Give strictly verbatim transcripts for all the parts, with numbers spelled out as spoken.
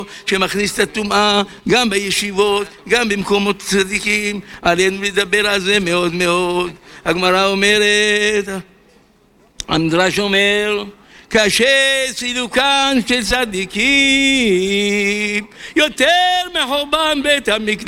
שמכניס את הטומאה גם בישיבות, גם במקומות צדיקים. עלינו לדבר על זה מאוד מאוד. הגמרא אומרת, המדרש אומר, קשה סילוקן של צדיקים יותר מחורבן בית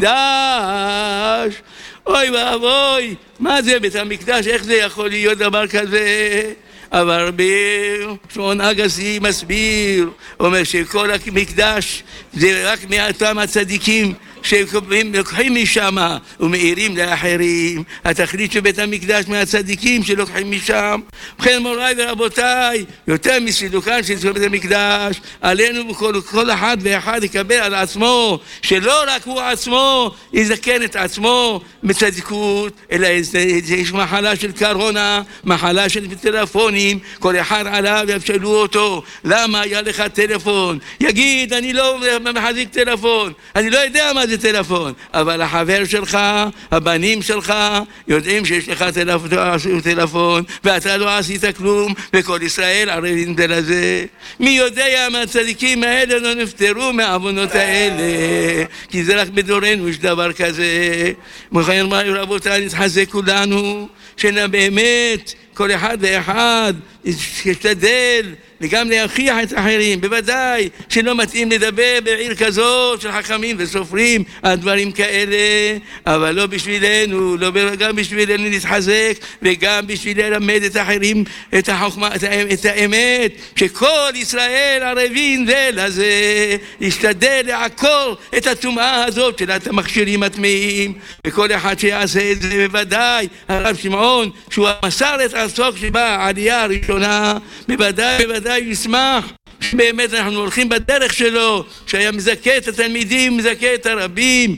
המקדש. אוי ואבוי, מה זה בית המקדש? איך זה יכול להיות דבר כזה? אבל בשמעון אגסי מסביר, אומר שכל המקדש זה רק מאותם הצדיקים שלוקחים משם ומאירים לאחרים. התכלית של בית המקדש מהצדיקים שלוקחים משם. ובכן מוריי ורבותיי, יותר מסילוקן של בית המקדש, עלינו כל, כל אחד ואחד יקבל על עצמו, שלא רק הוא עצמו יזכן את עצמו בצדיקות, אלא יש מחלה של קורונה, מחלה של טלפונים, כל אחד עליו יפשלו אותו. למה היה לך טלפון? יגיד, אני לא מחזיק טלפון, אני לא יודע מה זה טלפון, אבל החבר שלך, הבנים שלך, יודעים שיש לך טלפון, טלפון ואתה לא עשית כלום, וכל ישראל ערבים זה לזה. מי יודע מהצדיקים האלה לא נפטרו מהעוונות האלה, כי זה רק בדורנו יש דבר כזה. וכן רבותיי, נתחזק כולנו, שבאמת כל אחד ואחד ישתדל וגם להכריח את האחרים. בוודאי שלא מתאים לדבר בעיר כזאת של חכמים וסופרים על דברים כאלה, אבל לא בשבילנו, לא גם בשבילנו נתחזק, וגם בשביל ללמד את האחרים את החוכמה, את האמת, שכל ישראל ערבים זה לזה. להשתדל לעקור את הטומאה הזאת של המכשירים הטמאים, וכל אחד שיעשה את זה. בוודאי הרב שמעון, שהוא מסר את עסוק שבא העלייה הראשונה, בוודאי בוודאי ישמח שבאמת אנחנו הולכים בדרך שלו, שהיה מזכה את התלמידים, מזכה את הרבים,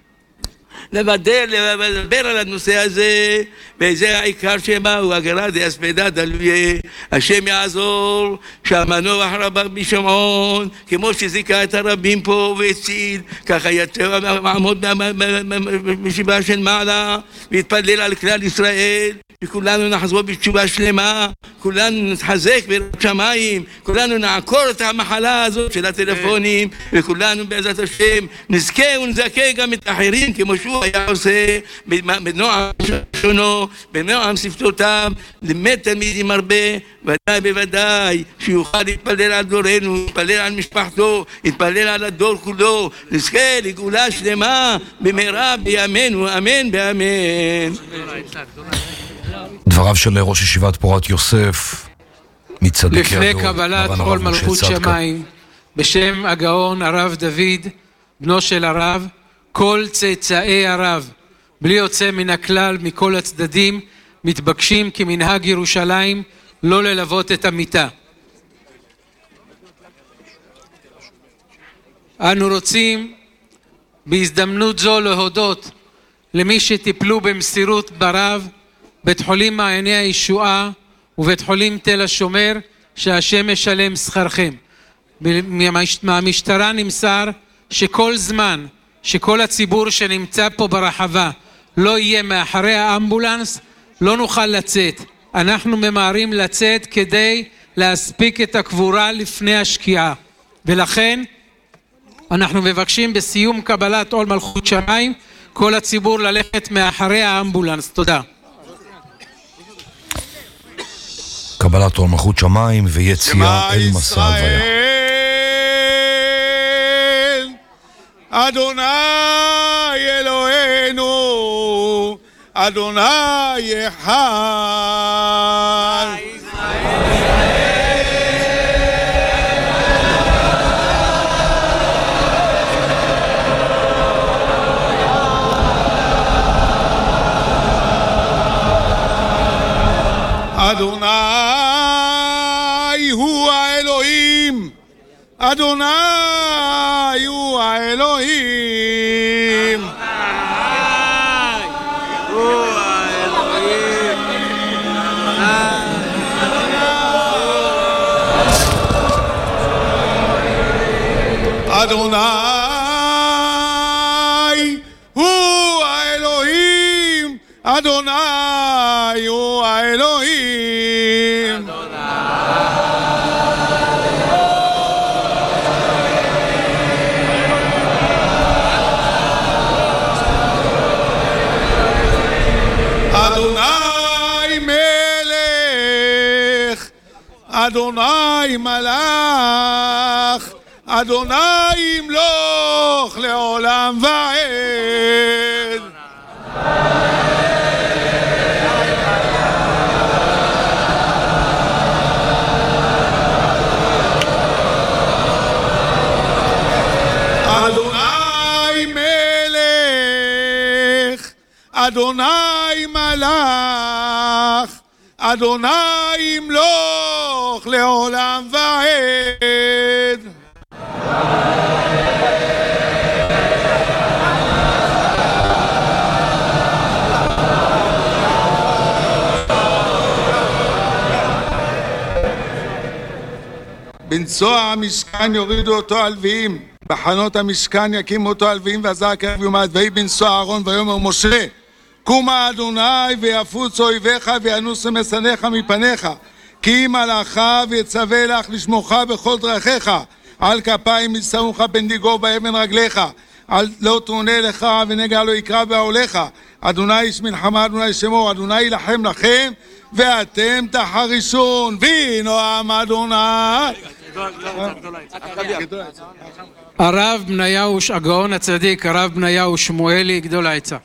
לבדל, לדבר על הנושא הזה. וזה העיקר שמה הוא הגרה די אספדה דלויה. השם יעזור שהמנוח רבי שמעון, כמו שזיכה את הרבים פה והציל, ככה יעמוד בישיבה של מעלה והתפלל על כלל ישראל, וכולנו נחזור בתשובה שלמה, כולנו נתחזק ביראת שמיים, כולנו נעקור את המחלה הזאת של הטלפונים, וכולנו בעזרת השם נזכה ונזכה גם את האחרים כמו שהוא היה עושה בנועם שונו, בנועם שפתותיו, לימד תלמידים הרבה. ודאי בוודאי שיוכל להתפלל על דורנו, להתפלל על משפחתו, להתפלל על הדור כולו, נזכה לגאולה שלמה במהרה בימינו, אמן באמן. דבריו של ראש ישיבת פורת יוסף מצדק ידו, לפני קבלת עול מלכות שמיים, בשם הגאון הרב דוד, בנו של הרב, כל צאצאי הרב בלי יוצא מן הכלל מכל הצדדים מתבקשים כמנהג ירושלים לא ללוות את המיטה. אנו רוצים בהזדמנות זו להודות למי שטיפלו במסירות ברב בית חולים מעייני הישועה ובית חולים תל השומר, שהשם משלם שכרכם. מהמשטרה נמסר שכל זמן שכל הציבור שנמצא פה ברחבה לא יהיה מאחרי האמבולנס, לא נוכל לצאת. אנחנו ממהרים לצאת כדי להספיק את הקבורה לפני השקיעה, ולכן אנחנו מבקשים בסיום קבלת עול מלכות שמיים כל הציבור ללכת מאחרי האמבולנס. תודה. קבלת עול מלכות שמיים ויציאה אל מסע הלוויה. אדוני אלוהינו, אדוני אחד. אדוני הוא האלוהים, אדוני הוא האלוהים, הוא האלוהים, אדוני הוא האלוהים, אדוני הוא האלוהים, אדוני מלך, אדוני ימלוך לעולם ועד. אדוני מלך, אדוני מלך, אדוני ימלוך לעולם ועד. בנצוע המשכן יורידו אותו הלוויים, בחנות המשכן יקימו אותו הלוויים, ועזר קרב יומד, ויהי בנצוע אהרון ויאמר משה, קומה אדוני ויפוץ אויביך וינוסו משנאיך מפניך, כי אם מלאכה ויצווה לך לשמוך בכל דרכיך, על כפיים ישאוך בנדיגו באבן רגליך, על לא תעונה לך ונגע לא יקרא בעולך. אדוני איש מלחמה, אדוני שמו, אדוני ילחם לכם ואתם תחרישון, ונועם אדוני. הרב בניהו הגאון הצדיק, הרב בניהו שמואלי גדול העצה.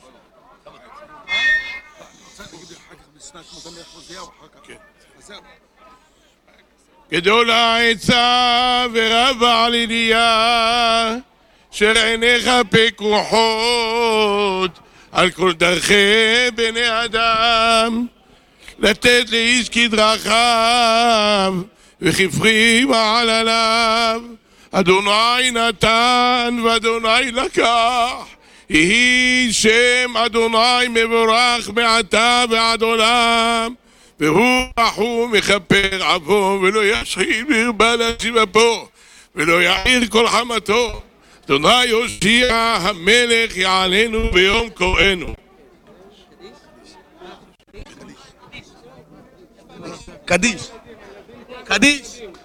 גדול העצה ורב העלייה, שר עיניך פקוחות על כל דרכי בני אדם, לתת לאיש כדרכיו וכפרי מעלליו. אדוני נתן ואדוני לקח, יהי שם אדוני מבורך מעתה ועד עולם, והוא רחום מכפר עוון ולא ישחית וירבה להשיב אפו ולא יעיר כל חמתו. אדוני יושיע המלך יעלנו ביום קוראנו. קדיש קדיש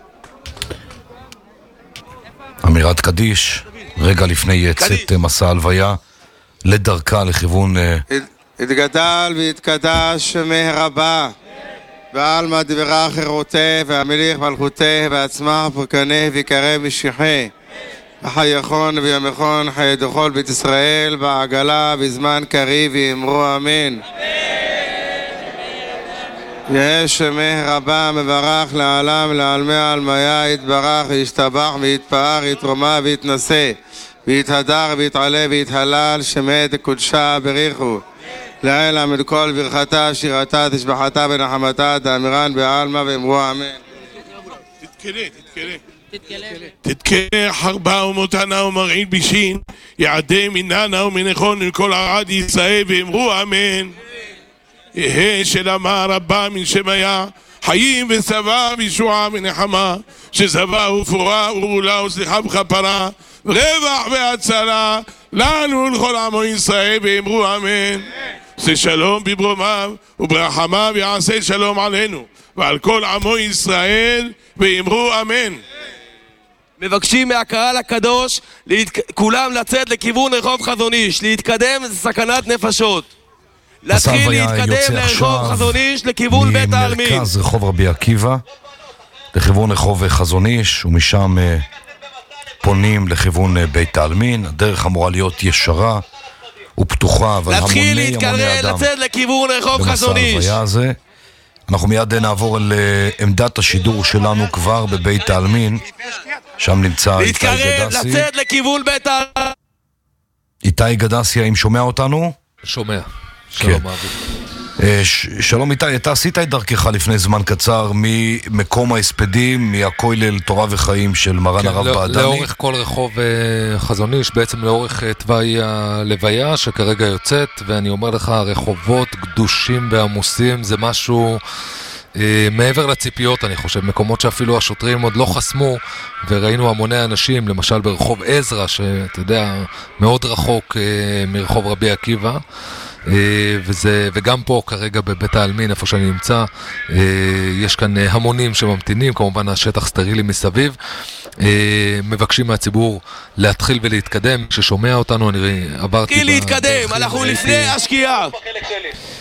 אמירת קדיש רגע לפני צאת מסע הלוויה לדרכה לכיוון התגדל והתקדש שמי רבה ועלמא דברה חירותה והמליך מלכותה ועצמה פרקנה ויקרא משיחי וחייכון ויומכון חיי דכל בית ישראל בעגלה בזמן קריב ואמרו אמן. יש שמי רבה מברך לעולם לעלמי עלמיה, יתברך וישתבח ויתפאר יתרומה ויתנשא ויתהדר ויתעלה ויתהלל, שמי דקודשה בריחו לעילה מדכל ברכתה שירתה תשבחתה ונחמתה תאמירן בעלמא ואמרו אמן. תתקלה, תתקלה תתקלה חרבה ומותנה ומרעין בישין, יעדי מננה ומנכון מכל ערד ישראל ואמרו אמן. יהא שלמה רבה מן שמיה, חיים ושבע וישועה ונחמה, ששבע ופורה ורולה וסליחה וכפרה רווח והצלה לנו ולכל עמו ישראל ואמרו אמן. עושה שלום בברומיו וברחמיו יעשה שלום עלינו ועל כל עמו ישראל ואמרו אמן. מבקשים מהקהל הקדוש כולם לצאת לכיוון רחוב חזון איש, להתקדם סכנת נפשות, להתחיל להתקדם לרחוב חזון איש לכיוון בית העלמין, ממרכז רחוב רבי עקיבא לכיוון רחוב חזון איש, ומשם פונים לכיוון בית העלמין. הדרך אמורה להיות ישרה ופתוחה, אבל המוני המוני אדם לצאת לכיוון רחוב חזון איש. אנחנו מיד נעבור אל עמדת השידור שלנו כבר בבית העלמין, שם נמצא איתי גדסי. לצאת לכיוון בית העלמין. איתי גדסי, האם שומע אותנו? שומע. שלום אבי. שלום איתי, אתה עשית את דרכך לפני זמן קצר ממקום ההספדים, מהכולל תורה וחיים של מרן הרב בעדני. לאורך כל רחוב חזון איש, בעצם לאורך תוואי הלוויה שכרגע יוצאת, ואני אומר לך, רחובות גדושים ועמוסים, זה משהו מעבר לציפיות, אני חושב, מקומות שאפילו השוטרים עוד לא חסמו, וראינו המוני אנשים, למשל ברחוב עזרא, שאתה יודע, מאוד רחוק מרחוב רבי עקיבא, וזה, וגם פה כרגע בבית העלמין, איפה שאני נמצא, יש כאן המונים שממתינים, כמובן השטח סטרילי מסביב, מבקשים מהציבור להתחיל ולהתקדם. ששומע אותנו, אני עברתי... תתחיל להתקדם, אנחנו לפני השקיעה.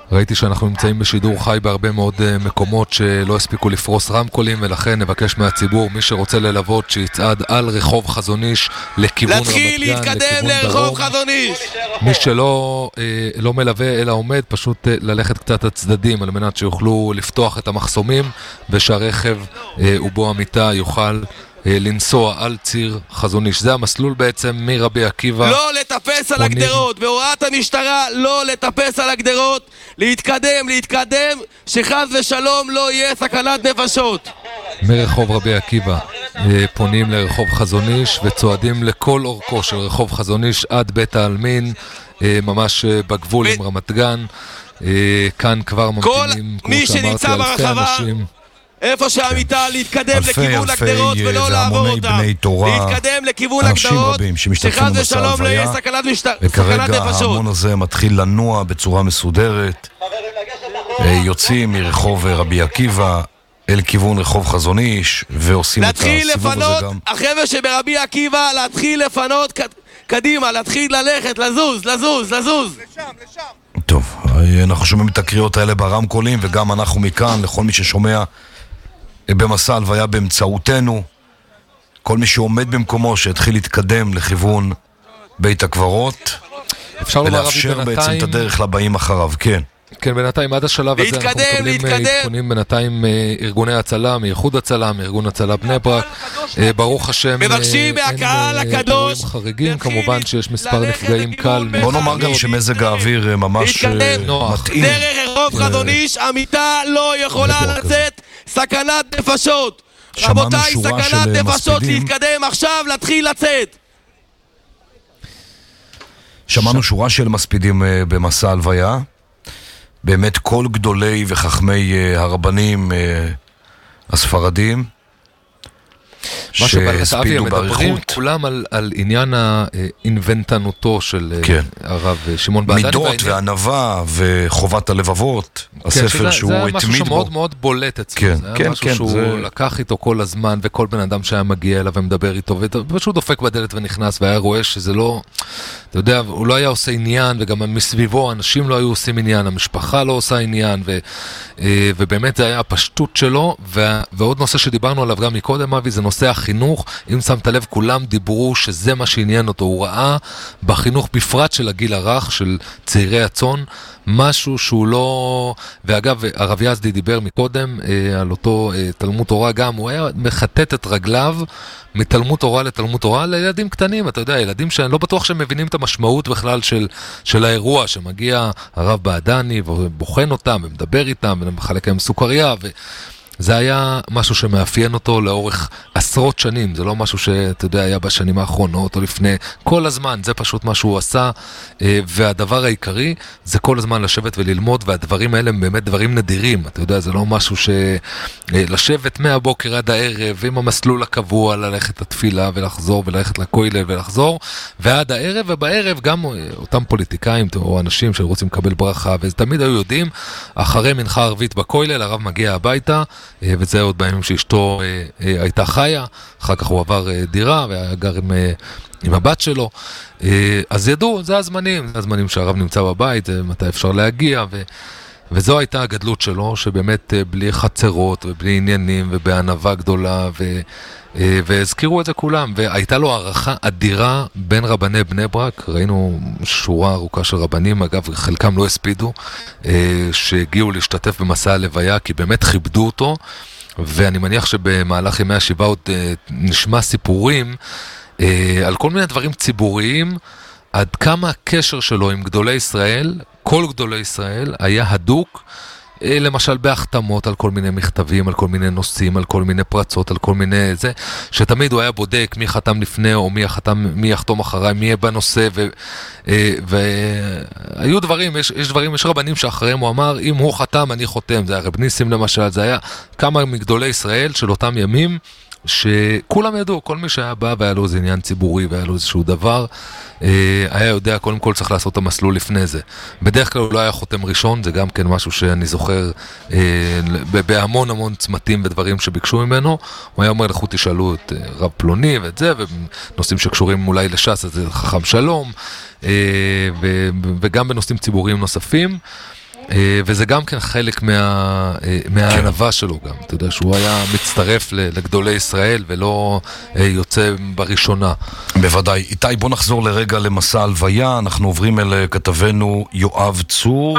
ראיתי שאנחנו נמצאים בשידור חי בהרבה מאוד מקומות שלא הספיקו לפרוס רמקולים, ולכן נבקש מהציבור, מי שרוצה ללוות, שיצעד על רחוב חזון איש לכיוון רמת גן, להתחיל להתקדם לרחוב חזון איש. מי שלא לא מלווה אלא עומד, פשוט ללכת קצת הצדדים על מנת שיוכלו לפתוח את המחסומים, ושהרכב ובו המיטה יוכל לנסוע על ציר חזון איש. זה המסלול בעצם מרבי עקיבא. לא לטפס על הגדרות, בהוראת המשטרה לא לטפס על הגדרות, להתקדם, להתקדם, שחז ושלום לא יהיה סכנת נפשות. מרחוב רבי עקיבא פונים לרחוב חזון איש וצועדים לכל אורכו של רחוב חזון איש עד בית העלמין, ממש בגבול עם רמת גן. כאן כבר ממתינים, כמו שאמרתי, אלפי אנשים. איפה שהמיטה להתקדם לכיוון הגדרות ולא לעבור אותם, להתקדם לכיוון הגדרות, שחז ושלום לא יהיה סכנת נפשות. וכרגע ההמון הזה מתחיל לנוע בצורה מסודרת, יוצאים מרחוב רבי עקיבא אל כיוון רחוב חזון איש ועושים את הסיבוב הזה גם. להתחיל לפנות, החבר'ה שברבי עקיבא, להתחיל לפנות קדימה, להתחיל ללכת, לזוז, לזוז, לזוז. לשם, לשם. טוב, אנחנו שומעים את הקריאות האלה ברמקולים, וגם אנחנו מכאן, לכל מי ששומע במסע הלוויה באמצעותנו, כל מי שעומד במקומו שהתחיל להתקדם לכיוון בית הקברות, ולאפשר בעצם את הדרך לבאים אחריו. כן. כן, בינתיים עד השלב הזה אנחנו מקבלים עדכונים בינתיים ארגוני הצלה, מאיחוד הצלה, מארגון הצלה בני ברק. ברוך השם, מבקשים מהקהל הקדוש חריגים, כמובן שיש מספר נפגעים קל. בוא נאמר גם שמזג האוויר ממש מתאים. דרך רחוב חזון איש, המיטה לא יכולה לצאת, סכנת נפשות. רבותיי, סכנת נפשות, להתקדם עכשיו, להתחיל לצאת. שמענו שורה של מספידים במסע הלוויה. באמת כל גדולי וחכמי הרבנים הספרדים שהספידו באריכות. כולם על, על עניין האינבנטנותו של כן. הרב שמעון בעדני. מידות וענווה וחובת הלבבות, כן, הספר שהוא התמיד בו. זה היה משהו שמאוד מאוד בולט אצלו. כן, זה היה כן, משהו כן, שהוא זה... לקח איתו כל הזמן, וכל בן אדם שהיה מגיע אליו ומדבר איתו, ופשוט דופק בדלת ונכנס, והיה רואה שזה לא... אתה יודע, הוא לא היה עושה עניין, וגם מסביבו אנשים לא היו עושים עניין, המשפחה לא עושה עניין, ו, ובאמת זה היה הפשטות שלו, ו, ועוד נושא שדיברנו עליו גם מקודם, אבי, זה נושא החינוך. אם שמת לב, כולם דיברו שזה מה שעניין אותו. הוא ראה בחינוך בפרט של הגיל הרך, של צעירי הצאן, משהו שהוא לא... ואגב, הרב יזדי דיבר מקודם על אותו תלמוד תורה גם, הוא היה מחטט את רגליו מתלמוד תורה לתלמוד תורה לילדים קטנים, אתה יודע, ילדים שאני לא בטוח שהם מבינים את המשמעות בכלל של, של האירוע, שמגיע הרב בעדני ובוחן אותם ומדבר איתם ומחלק להם סוכריה, ו... זה היה משהו שמאפיין אותו לאורך עשרות שנים, זה לא משהו שאתה יודע היה בשנים האחרונות או לפני, כל הזמן, זה פשוט מה שהוא עשה, והדבר העיקרי זה כל הזמן לשבת וללמוד, והדברים האלה הם באמת דברים נדירים, אתה יודע, זה לא משהו שלשבת מהבוקר עד הערב, עם המסלול הקבוע, ללכת לתפילה ולחזור, וללכת לכולל ולחזור, ועד הערב, ובערב גם אותם פוליטיקאים או אנשים שרוצים לקבל ברכה, ותמיד היו יודעים, אחרי מנחה ערבית בכולל, הרב מגיע הביתה, וזה עוד בימים שאשתו הייתה חיה, אחר כך הוא עבר דירה והיה גר עם, עם הבת שלו, אז ידעו, זה הזמנים, זה הזמנים שהרב נמצא בבית, מתי אפשר להגיע, ו, וזו הייתה הגדלות שלו, שבאמת בלי חצרות ובלי עניינים ובענווה גדולה, ו, והזכירו את זה כולם, והייתה לו הערכה אדירה בין רבני בני ברק, ראינו שורה ארוכה של רבנים, אגב חלקם לא הספידו, שהגיעו להשתתף במסע הלוויה, כי באמת כיבדו אותו, ואני מניח שבמהלך ימי השבעה עוד נשמע סיפורים על כל מיני דברים ציבוריים, עד כמה הקשר שלו עם גדולי ישראל, כל גדולי ישראל, היה הדוק, למשל בהחתמות על כל מיני מכתבים, על כל מיני נושאים, על כל מיני פרצות, על כל מיני זה, שתמיד הוא היה בודק מי חתם לפני או מי יחתם, מי יחתום אחריי, מי יהיה בנושא, ו, והיו דברים, יש, יש דברים, יש רבנים שאחריהם הוא אמר, אם הוא חתם אני חותם, זה היה רב ניסים למשל, זה היה כמה מגדולי ישראל של אותם ימים, שכולם ידעו, כל מי שהיה בא והיה לו איזה עניין ציבורי והיה לו איזשהו דבר, היה יודע, קודם כל צריך לעשות את המסלול לפני זה. בדרך כלל הוא לא היה חותם ראשון, זה גם כן משהו שאני זוכר בהמון המון צמתים ודברים שביקשו ממנו. הוא היה אומר, לכו תשאלו את רב פלוני ואת זה, ונושאים שקשורים אולי לש"ס, אז זה חכם שלום, וגם בנושאים ציבוריים נוספים. וזה גם כן חלק מה, מהענבה שלו גם, אתה יודע שהוא היה מצטרף לגדולי ישראל ולא יוצא בראשונה. בוודאי. איתי, בוא נחזור לרגע למסע הלוויה, אנחנו עוברים אל כתבנו יואב צור.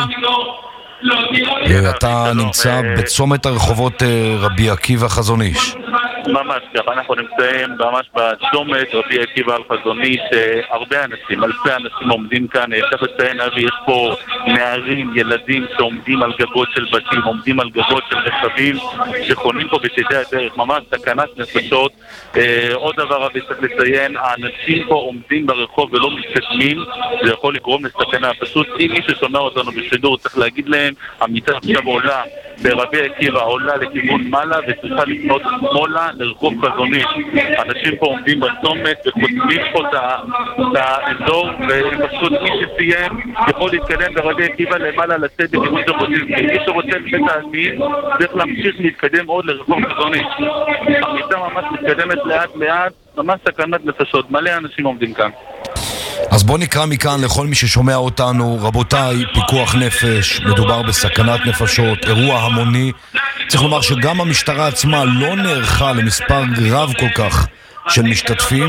אתה נמצא בצומת הרחובות רבי עקיבא חזון איש. ממש ככה, אנחנו נמצאים ממש בצומת רבי עקיבא על חזון איש, הרבה אנשים, אלפי אנשים עומדים כאן, צריך לציין אבי, יש פה נערים, ילדים שעומדים על גגות של בתים, עומדים על גגות של רכבים שחונים פה בצדי הדרך, ממש סכנת נפשות. עוד דבר אבי צריך לציין, האנשים פה עומדים ברחוב ולא מתקדמים, זה יכול לגרום לסכנה, פשוט אם מי ששומע אותנו בשידור צריך להגיד להם, המיטה עכשיו עולה ברבי עקיבא, עולה לכיוון מעלה וצריכה לפנות שמאלה לרחוב חזון איש. אנשים פה עומדים בצומת וחותמים פה את האזור, ופשוט מי שסיים יכול להתקדם ברבי עקיבא למעלה לצאת בכיוון ז'בוטינסקי. מי שרוצה לבית העלמין צריך להמשיך להתקדם עוד לרחוב חזון איש. המיטה ממש מתקדמת לאט לאט, ממש סכנת נפשות, מלא אנשים עומדים כאן. אז בוא נקרא מכאן לכל מי ששומע אותנו, רבותיי, פיקוח נפש, מדובר בסכנת נפשות, אירוע המוני. צריך לומר שגם המשטרה עצמה לא נערכה למספר רב כל כך של משתתפים,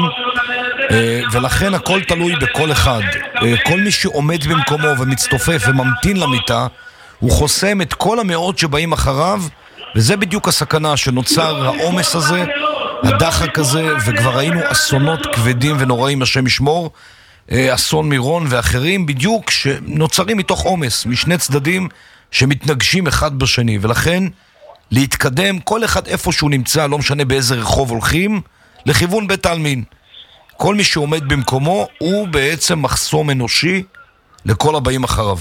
ולכן הכל תלוי בכל אחד. כל מי שעומד במקומו ומצטופף וממתין למיטה, הוא חוסם את כל המאות שבאים אחריו, וזה בדיוק הסכנה שנוצר העומס הזה, הדחק הזה, וכבר ראינו אסונות כבדים ונוראים, השם ישמור, אסון מירון ואחרים, בדיוק שנוצרים מתוך עומס, משני צדדים שמתנגשים אחד בשני, ולכן להתקדם כל אחד איפה שהוא נמצא, לא משנה באיזה רחוב הולכים, לכיוון בית העלמין. כל מי שעומד במקומו הוא בעצם מחסום אנושי לכל הבאים אחריו.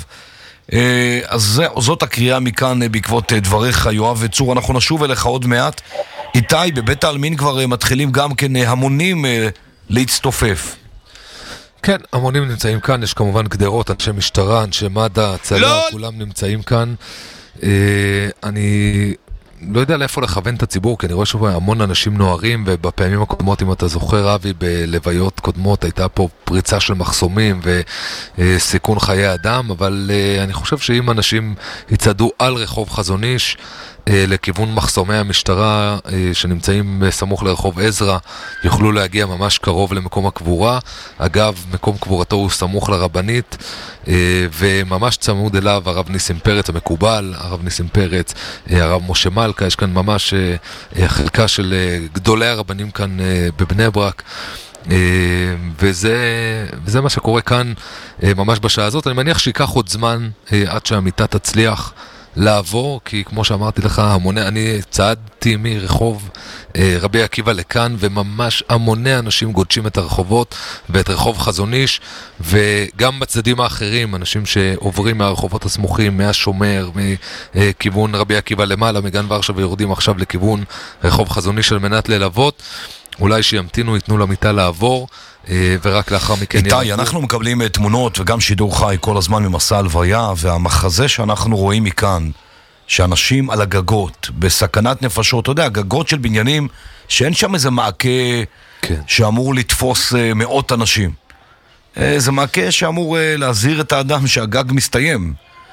אז זאת הקריאה מכאן בעקבות דבריך, יואב וצור. אנחנו נשוב אליך עוד מעט. איתי, בבית העלמין כבר מתחילים גם כן המונים להצטופף. כן, המונים נמצאים כאן, יש כמובן גדרות, אנשי משטרה, אנשי מד"א, צלע, לא. כולם נמצאים כאן. אני לא יודע לאיפה לכוון את הציבור, כי אני רואה שוב המון אנשים נוערים, ובפעמים הקודמות, אם אתה זוכר, אבי, בלוויות קודמות, הייתה פה פריצה של מחסומים וסיכון חיי אדם, אבל אני חושב שאם אנשים יצעדו על רחוב חזון איש, לכיוון מחסומי המשטרה שנמצאים סמוך לרחוב עזרא, יוכלו להגיע ממש קרוב למקום הקבורה. אגב, מקום קבורתו הוא סמוך לרבנית, וממש צמוד אליו הרב ניסים פרץ המקובל, הרב ניסים פרץ, הרב משה מלכה. יש כאן ממש חלקה של גדולי הרבנים כאן בבני ברק, וזה, וזה מה שקורה כאן ממש בשעה הזאת. אני מניח שיקח עוד זמן עד שהמיטה תצליח לעבור, כי כמו שאמרתי לך, המוני, אני צעדתי מרחוב אה, רבי עקיבא לכאן, וממש המוני אנשים גודשים את הרחובות ואת רחוב חזון איש, וגם בצדדים האחרים, אנשים שעוברים מהרחובות הסמוכים, מהשומר, מכיוון רבי עקיבא למעלה, מגן ורשה, ויורדים עכשיו לכיוון רחוב חזון איש על מנת ללוות. אולי שימתינו, ייתנו למיטה לעבור, ורק לאחר מכן... איתי, אנחנו מקבלים תמונות וגם שידור חי כל הזמן ממסע הלוויה, והמחזה שאנחנו רואים מכאן, שאנשים על הגגות, בסכנת נפשות, אתה יודע, גגות של בניינים, שאין שם איזה מעקה כן. שאמור לתפוס מאות אנשים. זה מעקה שאמור להזהיר את האדם שהגג מסתיים.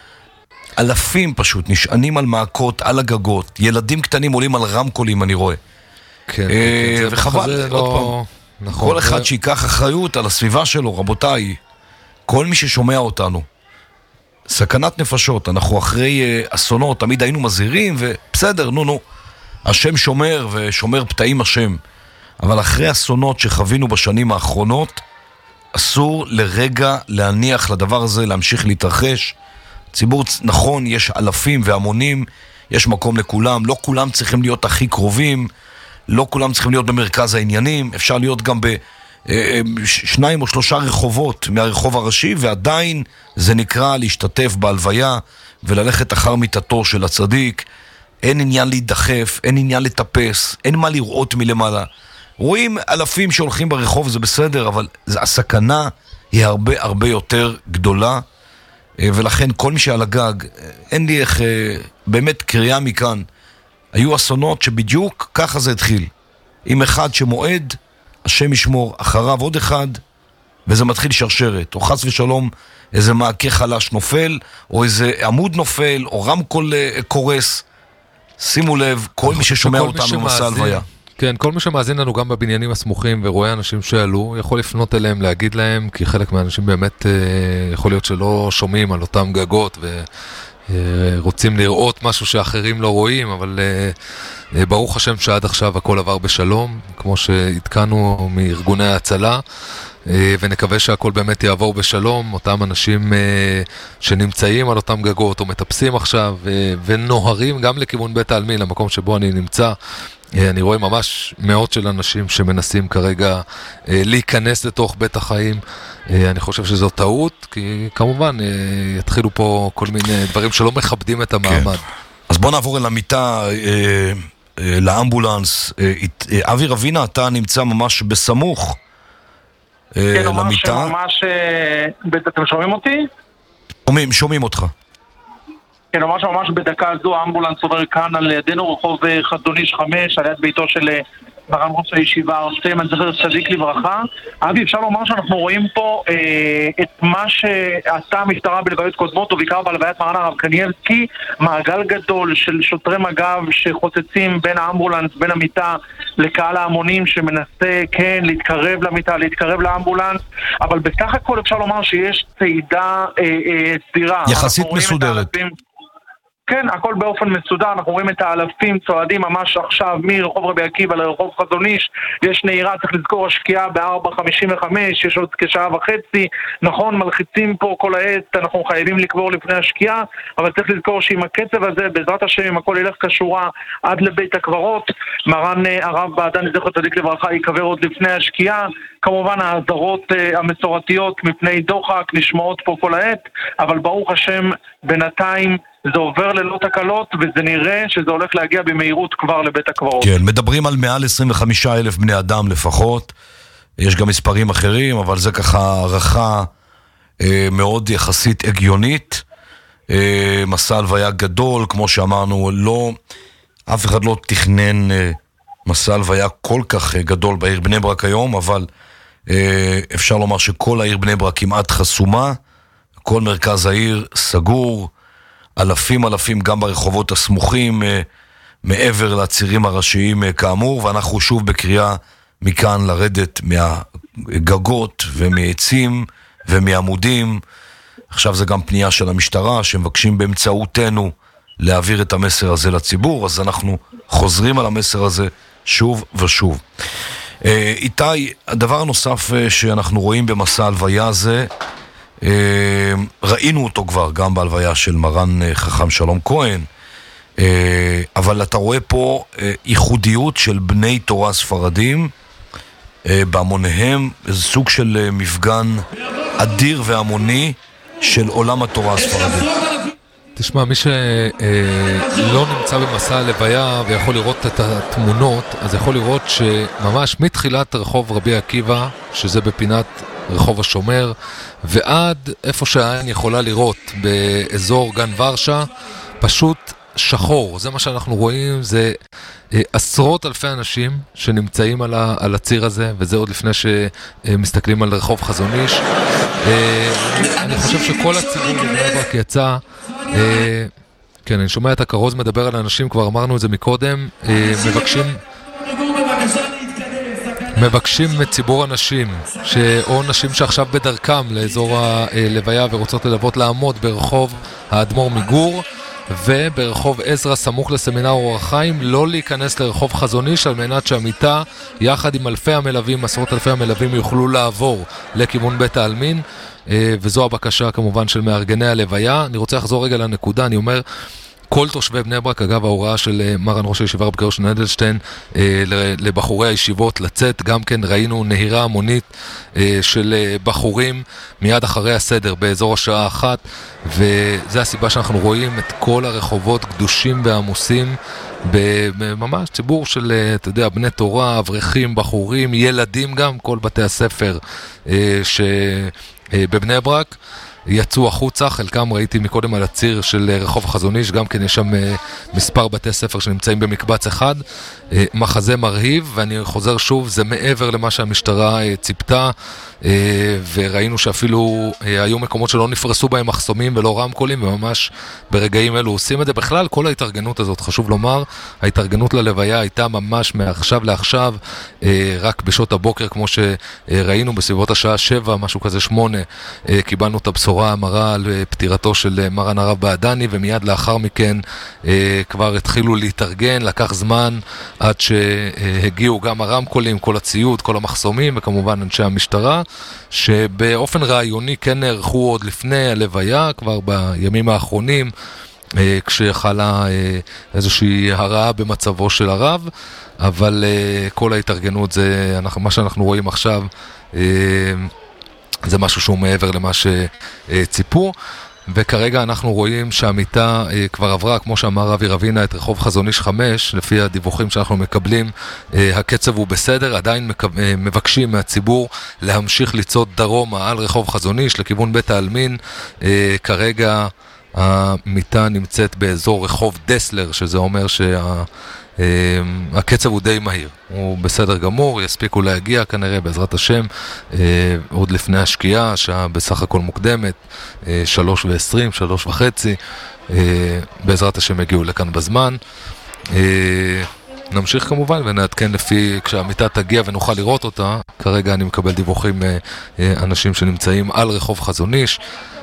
אלפים פשוט נשענים על מעקות, על הגגות, ילדים קטנים עולים על רמקולים, אני רואה. כן, וחבל, עוד פעם. נכון, כל אחד שיקח אחריות על הסביבה שלו, רבותיי, כל מי ששומע אותנו, סכנת נפשות, אנחנו אחרי אסונות, תמיד היינו מזהירים, ובסדר, נו נו, השם שומר ושומר פתאים השם, אבל אחרי אסונות שחווינו בשנים האחרונות, אסור לרגע להניח לדבר הזה, להמשיך להתרחש. ציבור, נכון, יש אלפים והמונים, יש מקום לכולם, לא כולם צריכים להיות הכי קרובים, לא כולם צריכים להיות במרכז העניינים, אפשר להיות גם בשניים או שלושה רחובות מהרחוב הראשי, ועדיין זה נקרא להשתתף בהלוויה וללכת אחר מיטתו של הצדיק. אין עניין להידחף, אין עניין לטפס, אין מה לראות מלמעלה. רואים אלפים שהולכים ברחוב, זה בסדר, אבל הסכנה היא הרבה הרבה יותר גדולה, ולכן כל מי שעל הגג, אין לי איך, באמת קריאה מכאן, היו אסונות שבדיוק ככה זה התחיל. עם אחד שמועד, השם ישמור, אחריו עוד אחד, וזה מתחיל שרשרת, או חס ושלום איזה מעקה חלש נופל, או איזה עמוד נופל, או רמקול קורס. שימו לב, כל מי ששומע אותנו במסע הלוויה. כן, כל מי שמאזין לנו גם בבניינים הסמוכים ורואה אנשים שעלו, יכול לפנות אליהם, להגיד להם, כי חלק מהאנשים באמת יכול להיות שלא שומעים על אותם גגות ורוצים לראות משהו שאחרים לא רואים, אבל ברוך השם שעד עכשיו הכל עבר בשלום, כמו שהתקנו מארגוני ההצלה, ונקווה שהכל באמת יעבור בשלום. אותם אנשים שנמצאים על אותם גגות או מטפסים עכשיו ונוהרים גם לכיוון בית העלמין, למקום שבו אני נמצא, אני רואה ממש מאות של אנשים שמנסים כרגע להיכנס לתוך בית החיים. אני חושב שזו טעות, כי כמובן יתחילו פה כל מיני דברים שלא מכבדים את המעמד. אז בוא נעבור אל המיטה, לאמבולנס. אבי רבינה, אתה נמצא ממש בסמוך כן, למיטה. ממש, אתם שומעים אותי? שומעים, שומעים אותך. כן, ממש ממש בדקה הזו האמבולנס עובר כאן על ידינו, רחוב חזוניש חמש, על יד ביתו של מרן ראש הישיבה הר שטיימן זכר צדיק לברכה. אבי, אפשר לומר שאנחנו רואים פה אה, את מה שעשתה המשטרה בלוויות קודמות, ובעיקר בלוויית מרן הרב קנייבסקי, מעגל גדול של שוטרי מג"ב שחוצצים בין האמבולנס, בין המיטה לקהל ההמונים שמנסה כן להתקרב למיטה, להתקרב לאמבולנס, אבל בסך הכל אפשר לומר שיש צעידה אה, אה, סדירה. יחסית מסודרת. כן, הכל באופן מסודר, אנחנו רואים את האלפים צועדים ממש עכשיו מרחוב רבי עקיבא לרחוב חזוניש. יש נהירה, צריך לזכור, השקיעה ב-ארבע חמישים וחמש, יש עוד כשעה וחצי, נכון, מלחיצים פה כל העת, אנחנו חייבים לקבור לפני השקיעה, אבל צריך לזכור שעם הקצב הזה, בעזרת השם, אם הכל ילך כשורה עד לבית הקברות, מרן הרב בעדן זכר צדיק לברכה יקבר עוד לפני השקיעה. כמובן ההזרות uh, המסורתיות מפני דוחק נשמעות פה כל העת, אבל ברוך השם בינתיים זה עובר ללא תקלות, וזה נראה שזה הולך להגיע במהירות כבר לבית הקברות. כן, מדברים על מעל עשרים וחמישה אלף בני אדם לפחות, יש גם מספרים אחרים, אבל זה ככה הערכה אה, מאוד יחסית הגיונית. אה, מסע הלוויה גדול, כמו שאמרנו, לא, אף אחד לא תכנן אה, מסע הלוויה כל כך אה, גדול בעיר בני ברק היום, אבל אה, אפשר לומר שכל העיר בני ברק כמעט חסומה, כל מרכז העיר סגור, אלפים אלפים גם ברחובות הסמוכים, מעבר לצירים הראשיים כאמור, ואנחנו שוב בקריאה מכאן לרדת מהגגות ומעצים ומעמודים. עכשיו זה גם פנייה של המשטרה שמבקשים באמצעותנו להעביר את המסר הזה לציבור, אז אנחנו חוזרים על המסר הזה שוב ושוב. איתי, הדבר הנוסף שאנחנו רואים במסע הלוויה הזה, ראינו אותו כבר גם בהלוויה של מרן חכם שלום כהן, אבל אתה רואה פה ייחודיות של בני תורה ספרדים בהמוניהם, איזה סוג של מפגן אדיר והמוני של עולם התורה הספרדית. תשמע, מי שלא נמצא במסע הלוויה ויכול לראות את התמונות, אז יכול לראות שממש מתחילת רחוב רבי עקיבא, שזה בפינת רחוב השומר, ועד איפה שהעין יכולה לראות באזור גן ורשה, פשוט שחור. זה מה שאנחנו רואים, זה עשרות אלפי אנשים שנמצאים על, ה, על הציר הזה, וזה עוד לפני שמסתכלים על רחוב חזוניש. אני חושב שכל הציבור בבני ברק יצא. כן, אני שומע את הכרוז מדבר על אנשים, כבר אמרנו את זה מקודם, מבקשים מבקשים מציבור אנשים, או נשים שעכשיו בדרכם לאזור הלוויה ורוצות ללוות לעמוד ברחוב האדמו"ר מגור וברחוב עזרא סמוך לסמינר אור החיים, לא להיכנס לרחוב חזוניש, על מנת שהמיטה יחד עם אלפי המלווים, עשרות אלפי המלווים, יוכלו לעבור לכיוון בית העלמין, וזו הבקשה כמובן של מארגני הלוויה. אני רוצה לחזור רגע לנקודה, אני אומר, כל תושבי בני ברק, אגב ההוראה של מרן ראש הישיבה רב גרשון אדלשטיין לבחורי הישיבות לצאת, גם כן ראינו נהירה המונית של בחורים מיד אחרי הסדר באזור השעה אחת, וזה הסיבה שאנחנו רואים את כל הרחובות קדושים ועמוסים בממש ציבור של, אתה יודע, בני תורה, אברכים, בחורים, ילדים גם, כל בתי הספר שבבני ברק יצאו החוצה, חלקם ראיתי מקודם על הציר של רחוב חזוניש, גם כן יש שם מספר בתי ספר שנמצאים במקבץ אחד. מחזה מרהיב, ואני חוזר שוב, זה מעבר למה שהמשטרה ציפתה, וראינו שאפילו היו מקומות שלא נפרסו בהם מחסומים ולא רמקולים, וממש ברגעים אלו עושים את זה. בכלל, כל ההתארגנות הזאת, חשוב לומר, ההתארגנות ללוויה הייתה ממש מעכשיו לעכשיו, רק בשעות הבוקר, כמו שראינו בסביבות השעה שבע, משהו כזה שמונה, קיבלנו את הבשורה המרה על פטירתו של מרן הרב בעדני, ומיד לאחר מכן כבר התחילו להתארגן, לקח זמן עד שהגיעו גם הרמקולים, כל הציוד, כל המחסומים, וכמובן אנשי המשטרה, שבאופן רעיוני כן נערכו עוד לפני הלוויה, כבר בימים האחרונים, כשחלה איזושהי הרעה במצבו של הרב, אבל כל ההתארגנות זה, מה שאנחנו רואים עכשיו, זה משהו שהוא מעבר למה שציפו. וכרגע אנחנו רואים שהמיטה כבר עברה, כמו שאמר אבי רבינה, את רחוב חזון איש חמש, לפי הדיווחים שאנחנו מקבלים, הקצב הוא בסדר, עדיין מבקשים מהציבור להמשיך לצעוד דרומה על רחוב חזון איש, לכיוון בית העלמין. כרגע המיטה נמצאת באזור רחוב דסלר, שזה אומר שה... הקצב הוא די מהיר, הוא בסדר גמור, יספיקו להגיע כנראה בעזרת השם עוד לפני השקיעה, שעה בסך הכל מוקדמת, שלוש ועשרים, שלוש וחצי, בעזרת השם יגיעו לכאן בזמן. נמשיך כמובן ונעדכן לפי כשהמיטה תגיע ונוכל לראות אותה. כרגע אני מקבל דיווחים אנשים שנמצאים על רחוב חזון איש.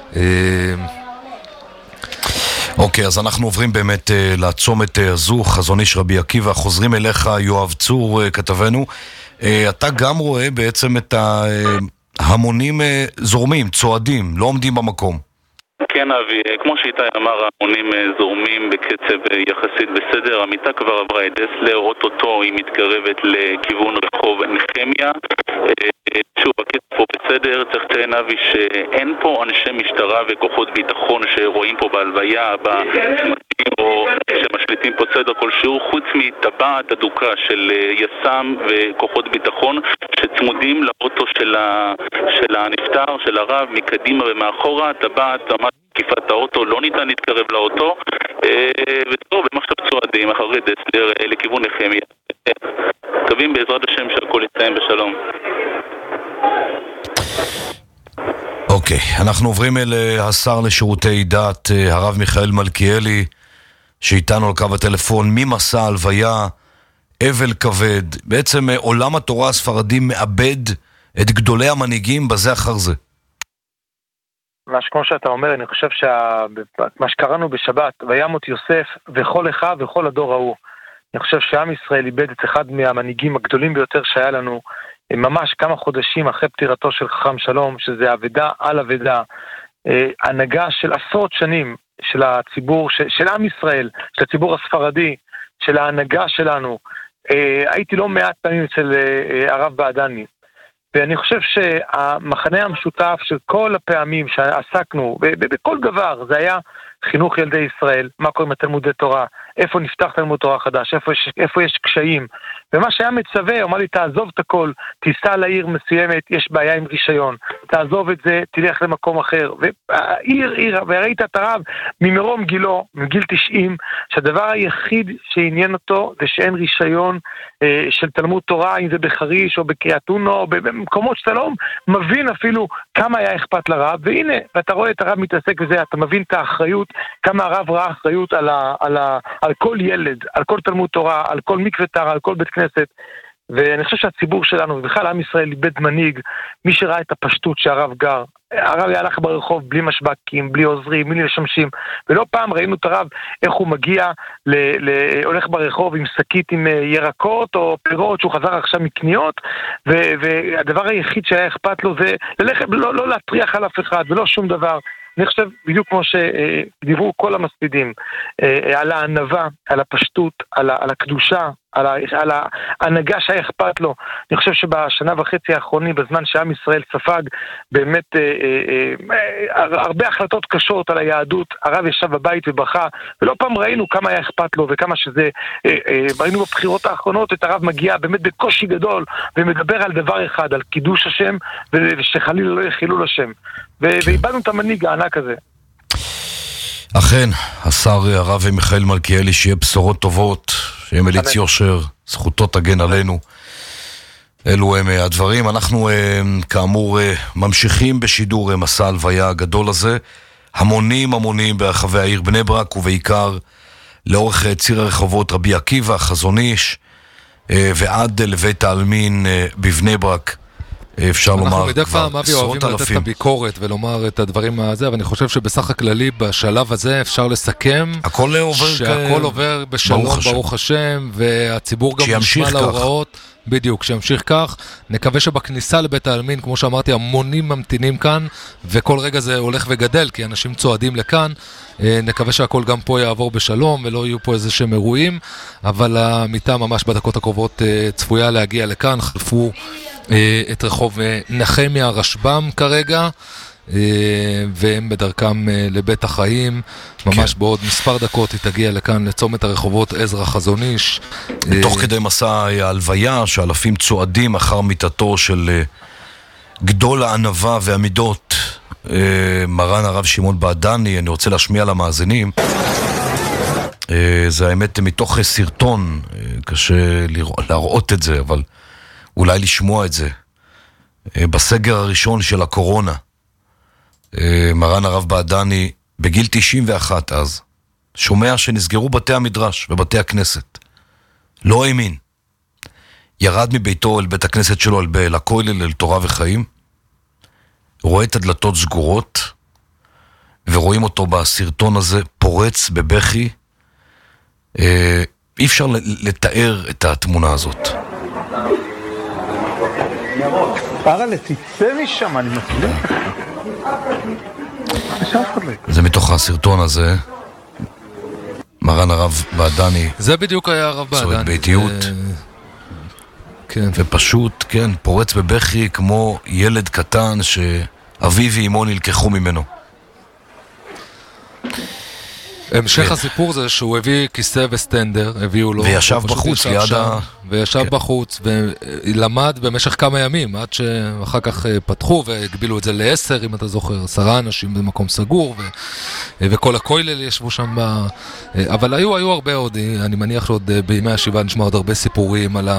אוקיי, אז אנחנו עוברים באמת uh, לצומת uh, הזו, חזון איש רבי עקיבא. חוזרים אליך, יואב צור, uh, כתבנו. Uh, אתה גם רואה בעצם את ההמונים uh, זורמים, צועדים, לא עומדים במקום. כן, אבי, כמו שאיתי אמר, ההמונים זורמים בקצב יחסית בסדר. המיטה כבר עברה את דסלר, אוטוטו היא מתקרבת לכיוון רחוב נחמיה. שוב, הקצב פה בסדר. צריך לציין, אבי, שאין פה אנשי משטרה וכוחות ביטחון שרואים פה בהלוויה, בצמתים או שמשליטים פה סדר כלשהו, חוץ מטבעת אדוקה של יס"מ וכוחות ביטחון שצמודים לאוטו של, ה... של הנפטר, של הרב, מקדימה ומאחורה. טבעת ממש תקיפת האוטו, לא ניתן להתקרב לאוטו, וטוב, במחשב צועדים אחרי דסלר לכיוון נחמיה. מקווים בעזרת השם שהכל יסתיים בשלום. אוקיי, אנחנו עוברים אל השר לשירותי דת, הרב מיכאל מלכיאלי, שאיתנו על קו הטלפון, ממסע הלוויה, אבל כבד. בעצם עולם התורה הספרדי מאבד את גדולי המנהיגים בזה אחר זה. מה שכמו שאתה אומר, אני חושב שמה שקראנו בשבת, וימות יוסף וכל אחיו וכל הדור ההוא. אני חושב שעם ישראל איבד את אחד מהמנהיגים הגדולים ביותר שהיה לנו, ממש כמה חודשים אחרי פטירתו של חכם שלום, שזה אבדה על אבדה, הנהגה של עשרות שנים של הציבור, של, של עם ישראל, של הציבור הספרדי, של ההנהגה שלנו. הייתי לא מעט פעמים אצל הרב בעדני, ואני חושב שהמחנה המשותף של כל הפעמים שעסקנו, בכל דבר, זה היה חינוך ילדי ישראל, מה קורה עם התלמודי תורה, איפה נפתח תלמוד תורה חדש, איפה יש, איפה יש קשיים. ומה שהיה מצווה, אמר לי, תעזוב את הכל, תיסע לעיר מסוימת, יש בעיה עם רישיון, תעזוב את זה, תלך למקום אחר. ועיר, עיר, וראית את הרב ממרום גילו, מגיל תשעים, שהדבר היחיד שעניין אותו זה שאין רישיון אה, של תלמוד תורה, אם זה בחריש או בקריית אונו, או במקומות שאתה לא מבין אפילו כמה היה אכפת לרב. והנה, ואתה רואה את הרב מתעסק בזה, אתה מבין את האחריות, כמה הרב ראה אחריות על, ה, על, ה, על כל ילד, על כל תלמוד תורה, על כל מקווה תורה, על כל בית כנסת. ואני חושב שהציבור שלנו, ובכלל עם ישראל איבד מנהיג, מי שראה את הפשטות שהרב גר, הרב הלך ברחוב בלי משבקים, בלי עוזרים, בלי לשמשים, ולא פעם ראינו את הרב איך הוא מגיע, ל, ל, הולך ברחוב עם שקית עם ירקות או פירות שהוא חזר עכשיו מקניות, ו, והדבר היחיד שהיה אכפת לו זה ללכת, לא, לא להטריח על אף אחד ולא שום דבר. אני חושב, בדיוק כמו שדיברו כל המספידים, על הענווה, על הפשטות, על הקדושה, על ההנהגה שהיה אכפת לו. אני חושב שבשנה וחצי האחרונים, בזמן שעם ישראל ספג באמת הרבה החלטות קשות על היהדות, הרב ישב בבית ובכה, ולא פעם ראינו כמה היה אכפת לו וכמה שזה, ראינו בבחירות האחרונות את הרב מגיע באמת בקושי גדול, ומדבר על דבר אחד, על קידוש השם, ושחלילה לא יחילול השם. ואיבדנו את המנהיג הענק הזה. אכן, השר הרב מיכאל מלכיאלי, שיהיה בשורות טובות, שיהיה מליץ יושר, זכותו תגן עלינו. אלו הם הדברים. אנחנו כאמור ממשיכים בשידור מסע הלוויה הגדול הזה. המונים המונים ברחבי העיר בני ברק, ובעיקר לאורך ציר הרחובות רבי עקיבא, חזון איש, ועד לבית העלמין בבני ברק. אפשר לומר אנחנו מדי פעם אבי אוהבים לתת את הביקורת ולומר את הדברים הזה, אבל אני חושב שבסך הכללי בשלב הזה אפשר לסכם הכל עובר שהכל עובר בשלום, ברוך השם, ברוך השם, והציבור גם נשמע להוראות, בדיוק, שימשיך כך. נקווה שבכניסה לבית העלמין, כמו שאמרתי, המונים ממתינים כאן, וכל רגע זה הולך וגדל, כי אנשים צועדים לכאן. נקווה שהכל גם פה יעבור בשלום, ולא יהיו פה איזה שהם אירועים, אבל המיטה ממש בדקות הקרובות צפויה להגיע לכאן. חלפו את רחוב נחמיה רשב"ם כרגע, והם בדרכם לבית החיים. ממש בעוד מספר דקות היא תגיע לכאן לצומת הרחובות עזרא חזון איש. תוך כדי מסע ההלוויה שאלפים צועדים אחר מיטתו של גדול הענווה והמידות, מרן הרב שמעון בעדני. אני רוצה להשמיע למאזינים, זה האמת מתוך סרטון, קשה להראות את זה, אבל אולי לשמוע את זה. בסגר הראשון של הקורונה, מרן הרב בעדני בגיל תשעים ואחת אז שומע שנסגרו בתי המדרש ובתי הכנסת, לא האמין. ירד מביתו אל בית הכנסת שלו, אל הכולל, אל תורה וחיים, רואה את הדלתות סגורות, ורואים אותו בסרטון הזה פורץ בבכי. אי אפשר לתאר את התמונה הזאת. פרלה, תצא משם, אני מסביר לך. זה מתוך הסרטון הזה. מרן הרב בעדני, זה בדיוק היה הרב בעדני, צועד באיטיות, כן. ופשוט, כן, פורץ בבכי כמו ילד קטן שאביו ואמו נלקחו ממנו. המשך כן. הסיפור זה שהוא הביא כיסא וסטנדר, הביאו לו, וישב בחוץ ליד שם, ה... וישב כן. בחוץ ולמד במשך כמה ימים, עד שאחר כך פתחו והגבילו את זה לעשר, אם אתה זוכר, עשרה אנשים במקום סגור, ו... וכל הכולל ישבו שם ב... אבל היו, היו הרבה עוד, אני מניח שעוד בימי השבעה נשמע עוד הרבה סיפורים על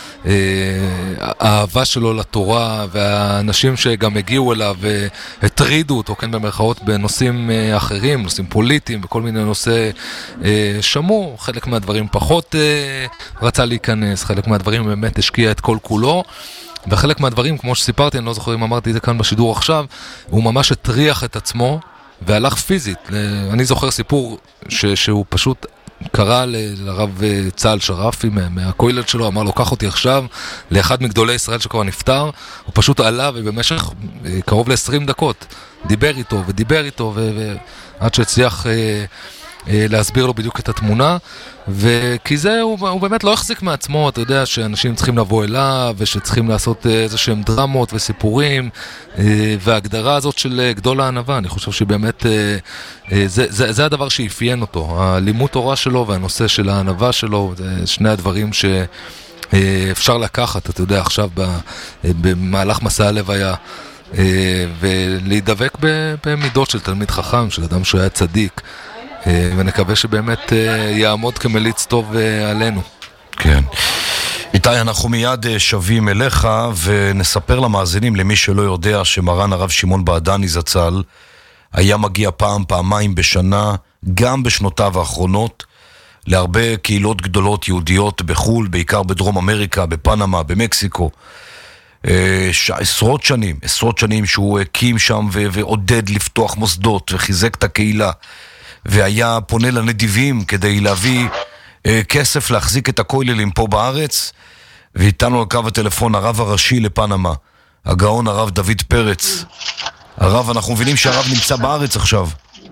האהבה שלו לתורה, והאנשים שגם הגיעו אליו והטרידו אותו, כן, במרכאות, בנושאים אחרים, נושאים פוליטיים וכל מיני נושא, שמעו, חלק מהדברים פחות רצה להיכנס, חלק מהדברים באמת השקיע את כל כולו, וחלק מהדברים, כמו שסיפרתי, אני לא זוכר אם אמרתי את זה כאן בשידור עכשיו, הוא ממש הטריח את עצמו והלך פיזית. אני זוכר סיפור ש, שהוא פשוט קרא לרב צהל שרפי מהכולל שלו, אמר לו, קח אותי עכשיו לאחד מגדולי ישראל שכבר נפטר. הוא פשוט עלה ובמשך קרוב ל-עשרים דקות דיבר איתו ודיבר איתו, ועד שהצליח להסביר לו בדיוק את התמונה, וכי זה הוא, הוא באמת לא החזיק מעצמו. אתה יודע שאנשים צריכים לבוא אליו ושצריכים לעשות איזה שהם דרמות וסיפורים, וההגדרה הזאת של גדול הענווה, אני חושב שבאמת זה, זה, זה הדבר שאפיין אותו, הלימוד תורה שלו והנושא של הענווה שלו. זה שני הדברים שאפשר לקחת, אתה יודע, עכשיו במהלך מסע הלוויה, ולהידבק במידות של תלמיד חכם, של אדם שהיה צדיק, ונקווה שבאמת יעמוד כמליץ טוב עלינו. כן. איתי, אנחנו מיד שווים אליך ונספר למאזינים, למי שלא יודע, שמרן הרב שמעון בעדני זצ"ל היה מגיע פעם, פעמיים בשנה, גם בשנותיו האחרונות, להרבה קהילות גדולות יהודיות בחול, בעיקר בדרום אמריקה, בפנמה, במקסיקו. ש... עשרות שנים, עשרות שנים שהוא הקים שם ו... ועודד לפתוח מוסדות וחיזק את הקהילה, והיה פונה לנדיבים כדי להביא אה, כסף להחזיק את הכוללים פה בארץ. ואיתנו על קו הטלפון הרב הראשי לפנמה, הגאון הרב דוד פרץ. הרב, אנחנו מבינים שהרב נמצא בארץ עכשיו.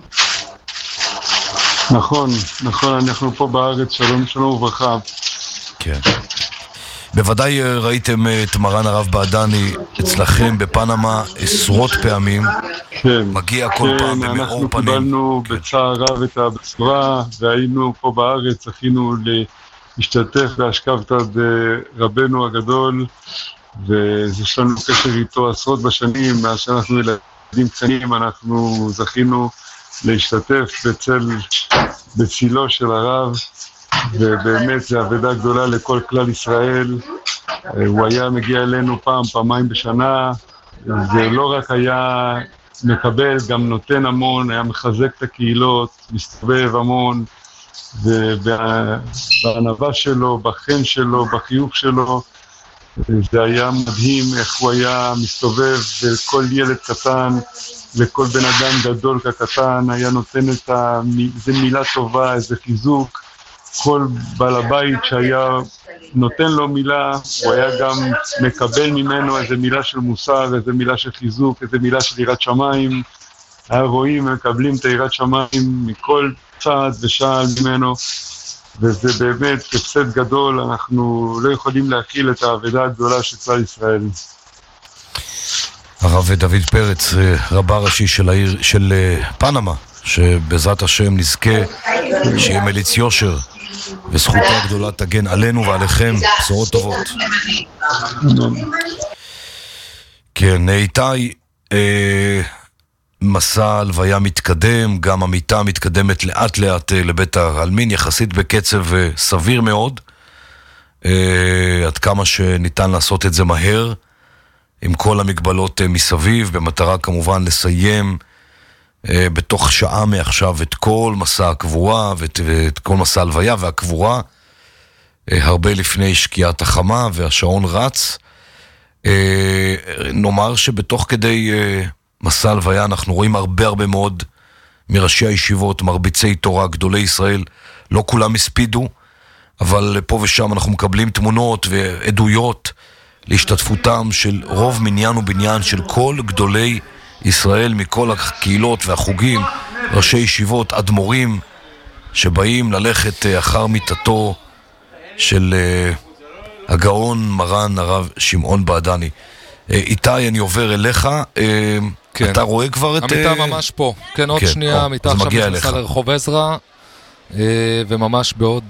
נכון, נכון, אנחנו פה בארץ, שלום שלום וברכה. כן. בוודאי ראיתם את מרן הרב בעדני אצלכם בפנמה עשרות פעמים. כן. מגיע כל כן, פעם במאור אנחנו פנים. קיבלנו כן. בצער רב את הבשורה, והיינו פה בארץ, זכינו להשתתף בהשכבת רבנו הגדול, ויש לנו קשר איתו עשרות בשנים, מאז שאנחנו ילדים קטנים, אנחנו זכינו להשתתף בצל, בצילו של הרב, ובאמת זו עבודה גדולה לכל כלל ישראל. הוא היה מגיע אלינו פעם, פעמיים בשנה, ולא רק היה מקבל, גם נותן המון, היה מחזק את הקהילות, מסתובב המון, ובענווה שלו, בחן שלו, בחיוך שלו, זה היה מדהים איך הוא היה מסתובב, וכל ילד קטן, לכל בן אדם גדול כקטן, היה נותן את ה... איזה מילה טובה, איזה חיזוק. כל בעל הבית שהיה נותן לו מילה, הוא היה גם מקבל ממנו איזה מילה של מוסר, איזה מילה של חיזוק, איזה מילה של יראת שמיים. הרואים, מקבלים את יראת שמיים מכל צעד ושעל ממנו, וזה באמת הפסד גדול, אנחנו לא יכולים להכיל את העבודה הגדולה של צה"ל ישראל. הרב דוד פרץ, רבה ראשי של העיר, של פנמה, שבעזרת השם נזכה שיהיה מליץ יושר, וזכותה הגדולה תגן עלינו ועליכם, בשורות טובות. כן, איתי, אה, מסע הלוויה מתקדם, גם המיטה מתקדמת לאט לאט לבית העלמין, יחסית בקצב סביר מאוד, אה, עד כמה שניתן לעשות את זה מהר, עם כל המגבלות מסביב, במטרה כמובן לסיים אה, בתוך שעה מעכשיו את כל מסע הקבורה ואת, ואת כל מסע הלוויה והקבורה, אה, הרבה לפני שקיעת החמה והשעון רץ. אה, נאמר שבתוך כדי אה, מסע הלוויה אנחנו רואים הרבה הרבה מאוד מראשי הישיבות, מרביצי תורה, גדולי ישראל, לא כולם הספידו, אבל פה ושם אנחנו מקבלים תמונות ועדויות להשתתפותם של רוב מניין ובניין של כל גדולי ישראל מכל הקהילות והחוגים, ראשי ישיבות, אדמו"רים, שבאים ללכת אחר מיטתו של הגאון מרן הרב שמעון בעדני. איתי, אני עובר אליך, כן. אתה רואה כבר את... המיטה ממש פה, כן, עוד כן, שנייה, או, המיטה עכשיו נכנסה לרחוב עזרא, וממש בעוד...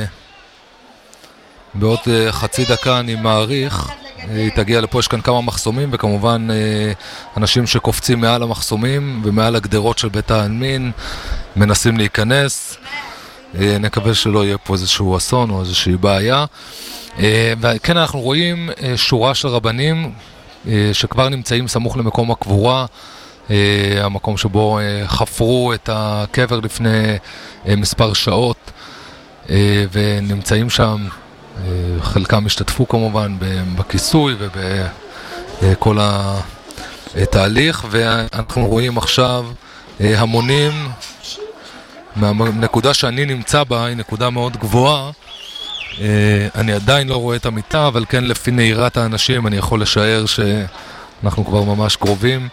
בעוד חצי דקה אני מעריך, היא תגיע לפה, יש כאן כמה מחסומים, וכמובן אנשים שקופצים מעל המחסומים ומעל הגדרות של בית העלמין, מנסים להיכנס, נקווה שלא יהיה פה איזשהו אסון או איזושהי בעיה. וכן, אנחנו רואים שורה של רבנים שכבר נמצאים סמוך למקום הקבורה, המקום שבו חפרו את הקבר לפני מספר שעות, ונמצאים שם. חלקם השתתפו כמובן בכיסוי ובכל התהליך, ואנחנו רואים עכשיו המונים מהנקודה שאני נמצא בה, היא נקודה מאוד גבוהה. אני עדיין לא רואה את המיטה, אבל כן לפי נהירת האנשים אני יכול לשער שאנחנו כבר ממש קרובים.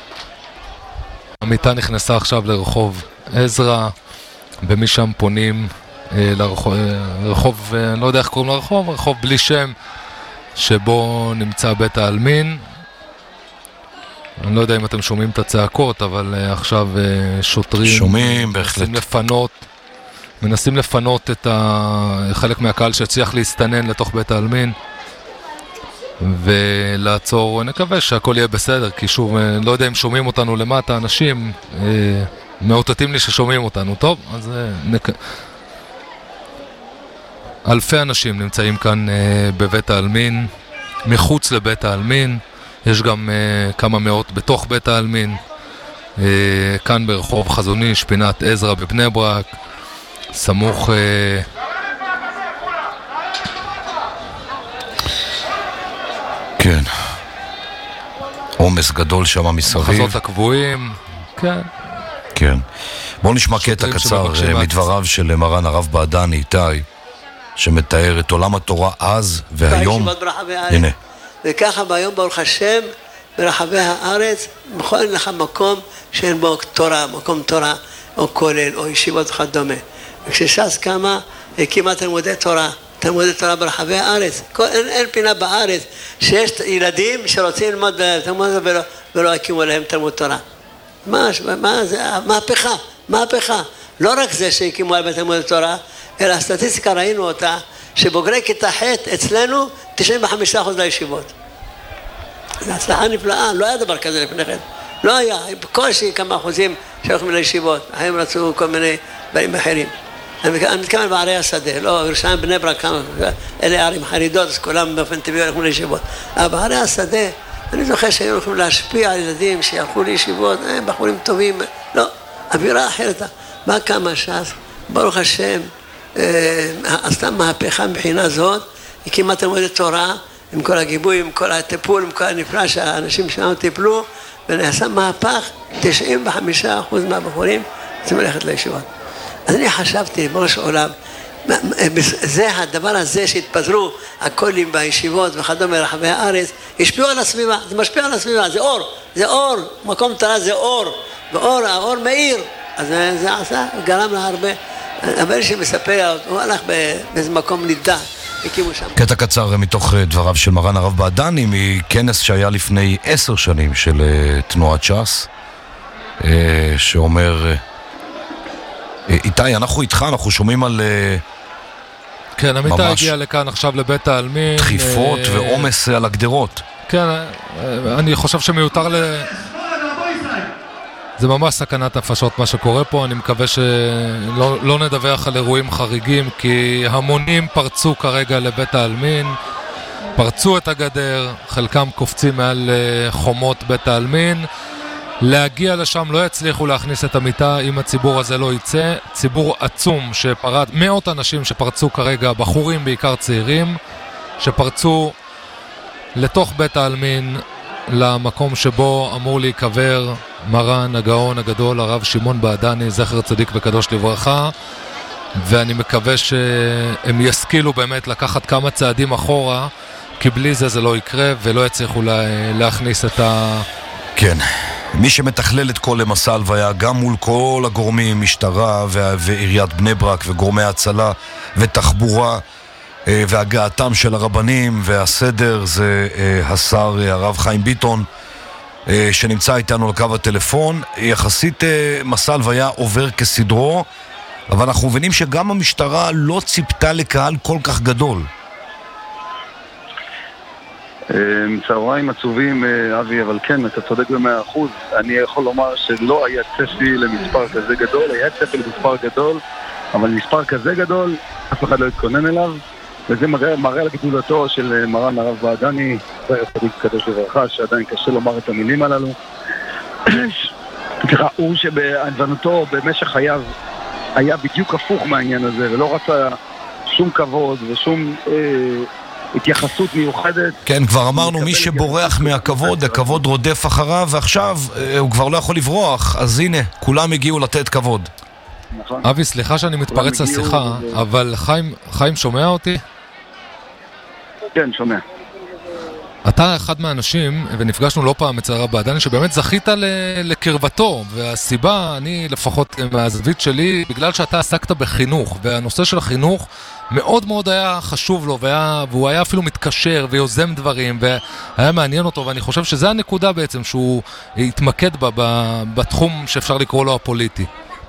המיטה נכנסה עכשיו לרחוב עזרא, ומשם פונים לרחוב, רחוב, אני לא יודע איך קוראים לרחוב, רחוב בלי שם, שבו נמצא בית העלמין. אני לא יודע אם אתם שומעים את הצעקות, אבל עכשיו שוטרים שומעים, בהחלט. מנסים לפנות, מנסים לפנות את חלק מהקהל שהצליח להסתנן לתוך בית העלמין, ולעצור, נקווה שהכל יהיה בסדר, כי שוב, לא יודע אם שומעים אותנו למטה, אנשים מאותתים לי ששומעים אותנו, טוב, אז נק... אלפי אנשים נמצאים כאן אה, בבית העלמין, מחוץ לבית העלמין, יש גם אה, כמה מאות בתוך בית העלמין, אה, כאן ברחוב חזוני, שפינת עזרא בבני ברק, סמוך... אה... כן, עומס גדול שם מסביב. מחזות הקבועים, כן. כן. בואו נשמע קטע קצר מדבריו של מרן הרב בעדני, איתי, שמתאר את עולם התורה אז והיום. הנה. וככה ביום ברוך השם, ברחבי הארץ, בכל לך מקום שאין בו תורה, מקום תורה, או כולל, או ישיבות וכדומה. וכשש"ס קמה, הקימה תלמודי תורה, תלמודי תורה ברחבי הארץ. כל, אין, אין פינה בארץ שיש ילדים שרוצים ללמוד תלמוד ולא, ולא הקימו להם תלמוד תורה. מה, מה זה? מהפכה, מהפכה. לא רק זה שהקימו על תלמוד תורה, אלא הסטטיסטיקה ראינו אותה, שבוגרי כיתה ח' אצלנו תשעים וחמישה אחוז לישיבות. זו הצלחה נפלאה, לא היה דבר כזה לפני כן. לא היה, בקושי כמה אחוזים שהולכים לישיבות, הם רצו כל מיני דברים אחרים. אני מתכוון בערי השדה, לא, ירושלים, בני ברק, כמה, אלה ערים חרידות, אז כולם באופן טבעי הולכים לישיבות. אבל בערי השדה, אני זוכר שהיו יכולים להשפיע על ילדים שהלכו לישיבות, הם בחורים טובים, לא, אווירה אחרת. בא כמה ש"ס, ברוך השם, עשתה מהפכה מבחינה זאת, הקימה תלמודי תורה, עם כל הגיבוי, עם כל הטיפול, עם כל הנפלא שהאנשים שלנו טיפלו, ונעשה מהפך, תשעים וחמישה אחוז מהבחורים צריכים ללכת לישיבות. אז אני חשבתי, בראש העולם, זה הדבר הזה שהתפזרו הקולים בישיבות וכדומה מרחבי הארץ, השפיעו על הסביבה, זה משפיע על הסביבה, זה אור, זה אור, מקום תורה זה אור, ואור, האור מאיר, אז זה עשה, גרם לה הרבה. אבל שמספר, הוא הלך באיזה מקום נידע, הקימו שם. קטע קצר מתוך דבריו של מרן הרב בעדני, מכנס שהיה לפני עשר שנים של תנועת ש"ס, שאומר, איתי, אנחנו איתך, אנחנו שומעים על... כן, עמיתי הגיע לכאן עכשיו לבית העלמין. דחיפות ועומס על הגדרות. כן, אני חושב שמיותר ל... זה ממש סכנת נפשות מה שקורה פה, אני מקווה שלא לא נדווח על אירועים חריגים, כי המונים פרצו כרגע לבית העלמין, פרצו את הגדר, חלקם קופצים מעל חומות בית העלמין, להגיע לשם לא יצליחו להכניס את המיטה אם הציבור הזה לא יצא, ציבור עצום שפרד, מאות אנשים שפרצו כרגע, בחורים בעיקר צעירים, שפרצו לתוך בית העלמין, למקום שבו אמור להיקבר מרן הגאון הגדול הרב שמעון בעדני, זכר צדיק וקדוש לברכה, ואני מקווה שהם ישכילו באמת לקחת כמה צעדים אחורה, כי בלי זה זה לא יקרה ולא יצליחו לה, להכניס את ה... כן, מי שמתכלל את כל למסע הלוויה, גם מול כל הגורמים, משטרה ועיריית בני ברק וגורמי הצלה ותחבורה והגעתם של הרבנים והסדר, זה השר הרב חיים ביטון, שנמצא איתנו לקו הטלפון. יחסית מסע הלוויה עובר כסדרו, אבל אנחנו מבינים שגם המשטרה לא ציפתה לקהל כל כך גדול. צהריים עצובים, אבי, אבל כן, אתה צודק במאה אחוז. אני יכול לומר שלא היה צפי למספר כזה גדול, היה צפי למספר גדול, אבל מספר כזה גדול, אף אחד לא התכונן אליו, וזה מראה, מראה על גדולתו של מרן הרב בעדני, זכר צדיק וקדוש לברכה, שעדיין קשה לומר את המילים הללו. סליחה, הוא שבענוונותו במשך חייו היה בדיוק הפוך מהעניין הזה, ולא רצה שום כבוד ושום אה, התייחסות מיוחדת. כן, כבר אמרנו, מי שבורח מהכבוד, הכבוד רודף אחריו, ועכשיו אה, הוא כבר לא יכול לברוח, אז הנה, כולם הגיעו לתת כבוד. נכון. אבי, סליחה שאני מתפרץ לשיחה, אבל חיים, חיים שומע אותי? כן, שומע. אתה אחד מהאנשים, ונפגשנו לא פעם אצל הרב בעדני, שבאמת זכית לקרבתו, והסיבה, אני לפחות מהזווית שלי, בגלל שאתה עסקת בחינוך, והנושא של החינוך מאוד מאוד היה חשוב לו, והיה, והוא היה אפילו מתקשר ויוזם דברים, והיה מעניין אותו, ואני חושב שזה הנקודה בעצם שהוא התמקד בה, בתחום שאפשר לקרוא לו הפוליטי.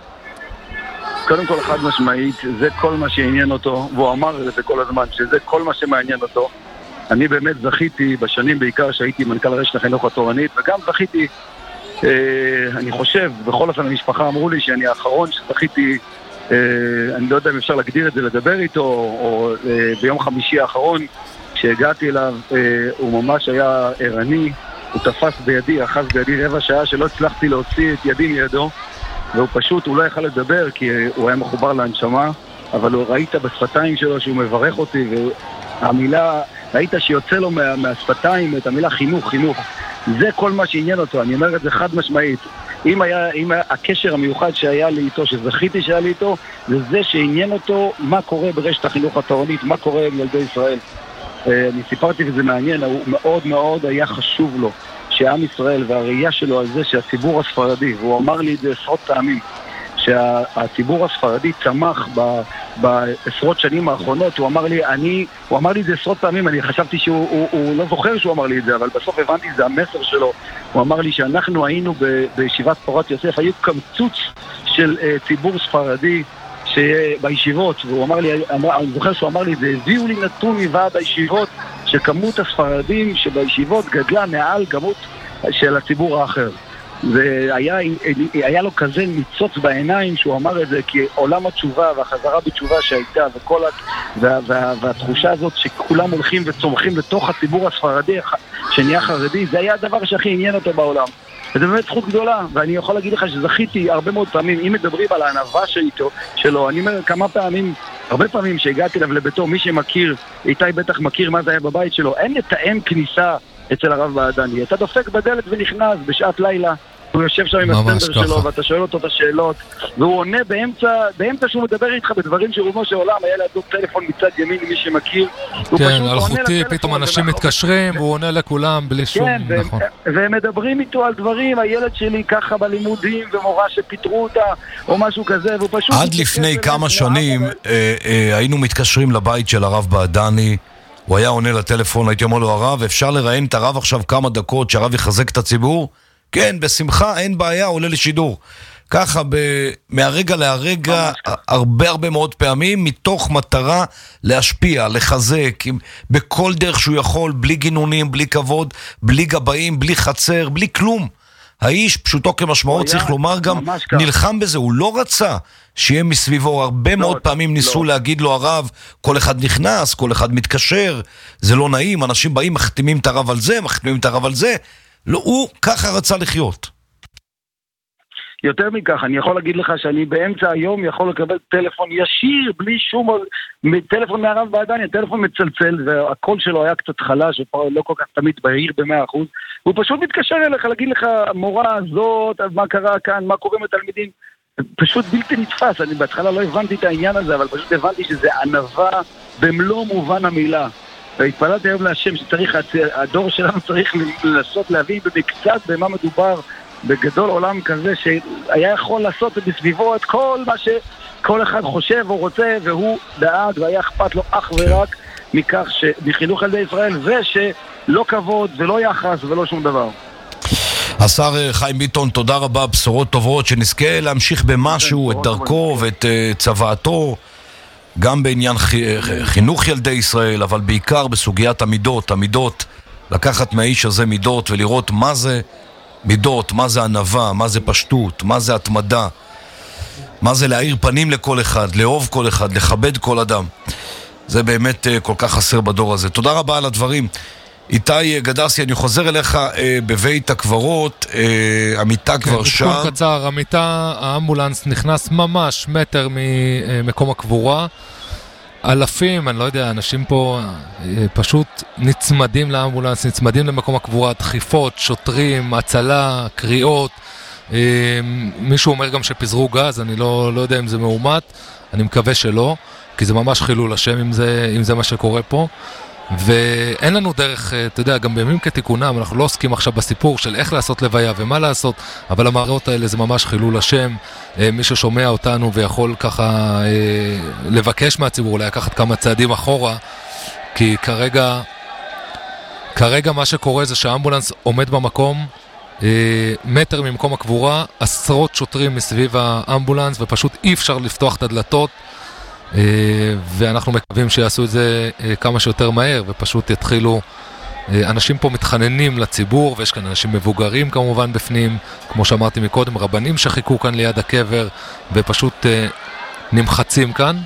קודם כל, חד משמעית, זה כל מה שעניין אותו, והוא אמר את זה כל הזמן, שזה כל מה שמעניין אותו. אני באמת זכיתי בשנים בעיקר שהייתי מנכ"ל רשת החינוך התורנית, וגם זכיתי, אה, אני חושב, בכל אופן המשפחה אמרו לי שאני האחרון שזכיתי, אה, אני לא יודע אם אפשר להגדיר את זה, לדבר איתו, או אה, ביום חמישי האחרון, כשהגעתי אליו, אה, הוא ממש היה ערני, הוא תפס בידי, אחז בידי רבע שעה שלא הצלחתי להוציא את ידי מידו, והוא פשוט, הוא לא יכל לדבר כי הוא היה מחובר להנשמה, אבל הוא ראית בשפתיים שלו שהוא מברך אותי, והמילה, ראית שיוצא לו מה, מהשפתיים את המילה חינוך, חינוך. זה כל מה שעניין אותו, אני אומר את זה חד משמעית. אם היה, אם היה הקשר המיוחד שהיה לי איתו, שזכיתי שהיה לי איתו, זה זה שעניין אותו מה קורה ברשת החינוך התורנית, מה קורה עם ילדי ישראל. אני סיפרתי וזה מעניין, הוא מאוד מאוד היה חשוב לו. שעם ישראל והראייה שלו על זה שהציבור הספרדי, והוא אמר לי את זה עשרות פעמים, שהציבור הספרדי צמח ב, בעשרות שנים האחרונות, הוא אמר לי, אני, הוא אמר לי את זה עשרות פעמים, אני חשבתי שהוא הוא, הוא לא זוכר שהוא אמר לי את זה, אבל בסוף הבנתי את זה המסר שלו, הוא אמר לי שאנחנו היינו ב, בישיבת פורת יוסף, היו קמצוץ של uh, ציבור ספרדי בישיבות, והוא אמר לי, אמר, אני זוכר שהוא אמר לי, זה הביאו לי נתון מוועד הישיבות, שכמות הספרדים שבישיבות גדלה מעל כמות של הציבור האחר. והיה היה לו כזה ניצוץ בעיניים שהוא אמר את זה, כי עולם התשובה והחזרה בתשובה שהייתה וכל וה, וה, והתחושה הזאת שכולם הולכים וצומחים לתוך הציבור הספרדי שנהיה חרדי, זה היה הדבר שהכי עניין אותו בעולם. וזה באמת זכות גדולה, ואני יכול להגיד לך שזכיתי הרבה מאוד פעמים, אם מדברים על הענווה שאיתו, שלו, אני אומר כמה פעמים, הרבה פעמים שהגעתי אליו לביתו, מי שמכיר, איתי בטח מכיר מה זה היה בבית שלו, אין לתאם כניסה אצל הרב בעדני, אתה דופק בדלת ונכנס בשעת לילה, הוא יושב שם עם הסטנדר שלו, ואתה שואל אותו את השאלות, והוא עונה באמצע, באמצע שהוא מדבר איתך בדברים שרומו של עולם, היה לידו טלפון מצד ימין, מי שמכיר. כן, אלחוטי, פתאום אנשים מתקשרים, והוא עונה לכולם בלי שום, נכון. והם מדברים איתו על דברים, הילד שלי ככה בלימודים, ומורה שפיטרו אותה, או משהו כזה, והוא פשוט... עד לפני כמה שנים היינו מתקשרים לבית של הרב בעדני, הוא היה עונה לטלפון, הייתי אומר לו, הרב, אפשר לראיין את הרב עכשיו כמה דקות, שהרב יחזק את הציבור? כן, בשמחה, אין בעיה, עולה לשידור. ככה, ב... מהרגע להרגע, הרבה הרבה מאוד פעמים, מתוך מטרה להשפיע, לחזק, בכל דרך שהוא יכול, בלי גינונים, בלי כבוד, בלי גבאים, בלי חצר, בלי כלום. האיש, פשוטו כמשמעות, צריך לומר גם, נלחם בזה, הוא לא רצה שיהיה מסביבו, הרבה מאוד פעמים ניסו להגיד לו הרב, כל אחד נכנס, כל אחד מתקשר, זה לא נעים, אנשים באים, מחתימים את הרב על זה, מחתימים את הרב על זה, לא, הוא ככה רצה לחיות. יותר מכך, אני יכול להגיד לך שאני באמצע היום יכול לקבל טלפון ישיר, בלי שום טלפון מהרב בעדני, טלפון מצלצל, והקול שלו היה קצת חלש, לא כל כך תמיד בהיר במאה אחוז, הוא פשוט מתקשר אליך, להגיד לך, מורה הזאת, מה קרה כאן, מה קורה עם התלמידים, פשוט בלתי נתפס, אני בהתחלה לא הבנתי את העניין הזה, אבל פשוט הבנתי שזה ענווה במלוא מובן המילה. והתפללתי היום להשם שצריך, הדור שלנו צריך לנסות להבין במקצת במה מדובר, בגדול עולם כזה שהיה יכול לעשות בסביבו את כל מה שכל אחד חושב או רוצה, והוא דאג והיה אכפת לו אך ורק מכך שמחינוך ילדי ישראל, ושלא כבוד ולא יחס ולא שום דבר. השר חיים ביטון, תודה רבה, בשורות טובות, שנזכה להמשיך במשהו את דרכו ואת צוואתו, גם בעניין חינוך ילדי ישראל, אבל בעיקר בסוגיית המידות, המידות, לקחת מהאיש הזה מידות ולראות מה זה מידות, מה זה ענווה, מה זה פשטות, מה זה התמדה, מה זה להאיר פנים לכל אחד, לאהוב כל אחד, לכבד כל אדם. זה באמת כל כך חסר בדור הזה. תודה רבה על הדברים. איתי גדסי, אני חוזר אליך אה, בבית הקברות, אה, המיטה כבר כן, שם. בתקול קצר, המיטה, האמבולנס נכנס ממש מטר ממקום הקבורה. אלפים, אני לא יודע, אנשים פה אה, פשוט נצמדים לאמבולנס, נצמדים למקום הקבורה, דחיפות, שוטרים, הצלה, קריאות. אה, מישהו אומר גם שפיזרו גז, אני לא, לא יודע אם זה מאומת, אני מקווה שלא, כי זה ממש חילול השם אם זה, אם זה מה שקורה פה. ואין לנו דרך, אתה יודע, גם בימים כתיקונם, אנחנו לא עוסקים עכשיו בסיפור של איך לעשות לוויה ומה לעשות, אבל המערכות האלה זה ממש חילול השם. מי ששומע אותנו ויכול ככה לבקש מהציבור, אולי לקחת כמה צעדים אחורה, כי כרגע, כרגע מה שקורה זה שהאמבולנס עומד במקום, מטר ממקום הקבורה, עשרות שוטרים מסביב האמבולנס, ופשוט אי אפשר לפתוח את הדלתות, ואנחנו מקווים שיעשו את זה כמה שיותר מהר, ופשוט יתחילו, אנשים פה מתחננים לציבור, ויש כאן אנשים מבוגרים כמובן בפנים, כמו שאמרתי מקודם, רבנים שחיכו כאן ליד הקבר, ופשוט נמחצים כאן.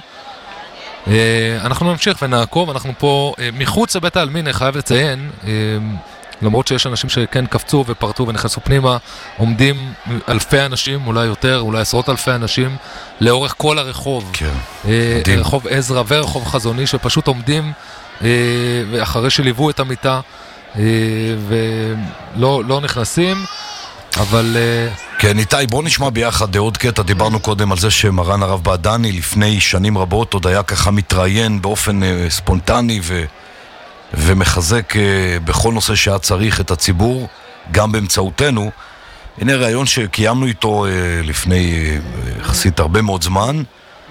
אנחנו נמשיך ונעקוב, אנחנו פה מחוץ לבית העלמין, אני חייב לציין, למרות שיש אנשים שכן קפצו ופרטו ונכנסו פנימה, עומדים אלפי אנשים, אולי יותר, אולי עשרות אלפי אנשים, לאורך כל הרחוב. כן, מדהים. רחוב עזרא ורחוב חזוני, שפשוט עומדים, ואחרי שליוו את המיטה, ולא לא נכנסים, אבל... כן, איתי, בוא נשמע ביחד עוד קטע. דיברנו קודם על זה שמרן הרב בעדני, לפני שנים רבות, עוד היה ככה מתראיין באופן ספונטני ו... ומחזק בכל נושא שהיה צריך את הציבור, גם באמצעותנו. הנה רעיון שקיימנו איתו לפני יחסית הרבה מאוד זמן.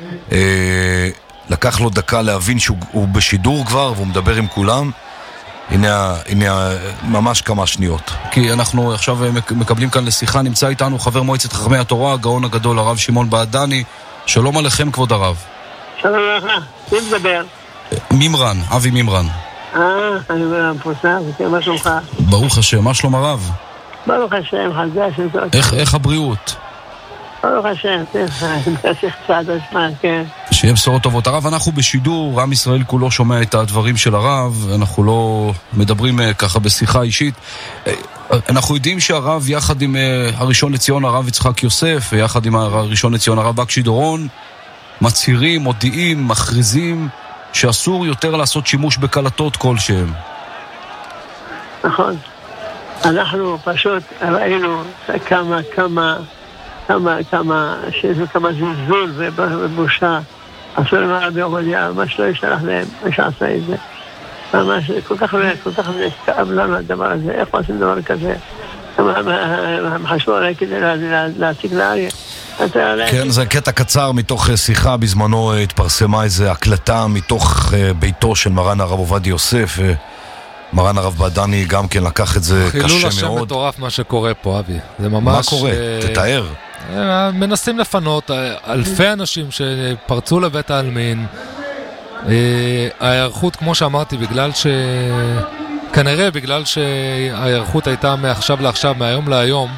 לקח לו דקה להבין שהוא בשידור כבר והוא מדבר עם כולם. הנה, הנה ממש כמה שניות. כי אנחנו עכשיו מקבלים כאן לשיחה, נמצא איתנו חבר מועצת חכמי התורה, הגאון הגדול הרב שמעון בעדני. שלום עליכם כבוד הרב. שלום לך, מי מדבר? מימרן, אבי מימרן. אה, אני אומר, פוסה, מה שלומך? ברוך השם, מה שלום הרב? ברוך השם, חזק שזאת. איך הבריאות? ברוך השם, תמשיך קצת הזמן, כן. שיהיה בשורות טובות. הרב, אנחנו בשידור, עם ישראל כולו שומע את הדברים של הרב, אנחנו לא מדברים ככה בשיחה אישית. אנחנו יודעים שהרב יחד עם הראשון לציון הרב יצחק יוסף, ויחד עם הראשון לציון הרב בקשי דורון, מצהירים, מודיעים, מכריזים, שאסור יותר לעשות שימוש בקלטות כלשהם. נכון. אנחנו פשוט ראינו כמה, כמה, כמה, כמה, שזה כמה זלזול ובושה. אסור למה רבי עובדיה, ממש לא ישלח להם, מי שעשה את זה. ממש, כל כך, כל כך כאב לנו הדבר הזה, איך עושים דבר כזה? הם חשבו עליי כדי להציג לאריה. כן, זה קטע קצר מתוך שיחה, בזמנו התפרסמה איזו הקלטה מתוך ביתו של מרן הרב עובדיה יוסף, מרן הרב בעדני גם כן לקח את זה קשה מאוד. חילול השם מטורף מה שקורה פה, אבי. זה ממש... מה קורה? תתאר. מנסים לפנות אלפי אנשים שפרצו לבית העלמין. ההיערכות, כמו שאמרתי, בגלל ש... כנראה בגלל שההיערכות הייתה מעכשיו לעכשיו, מהיום להיום.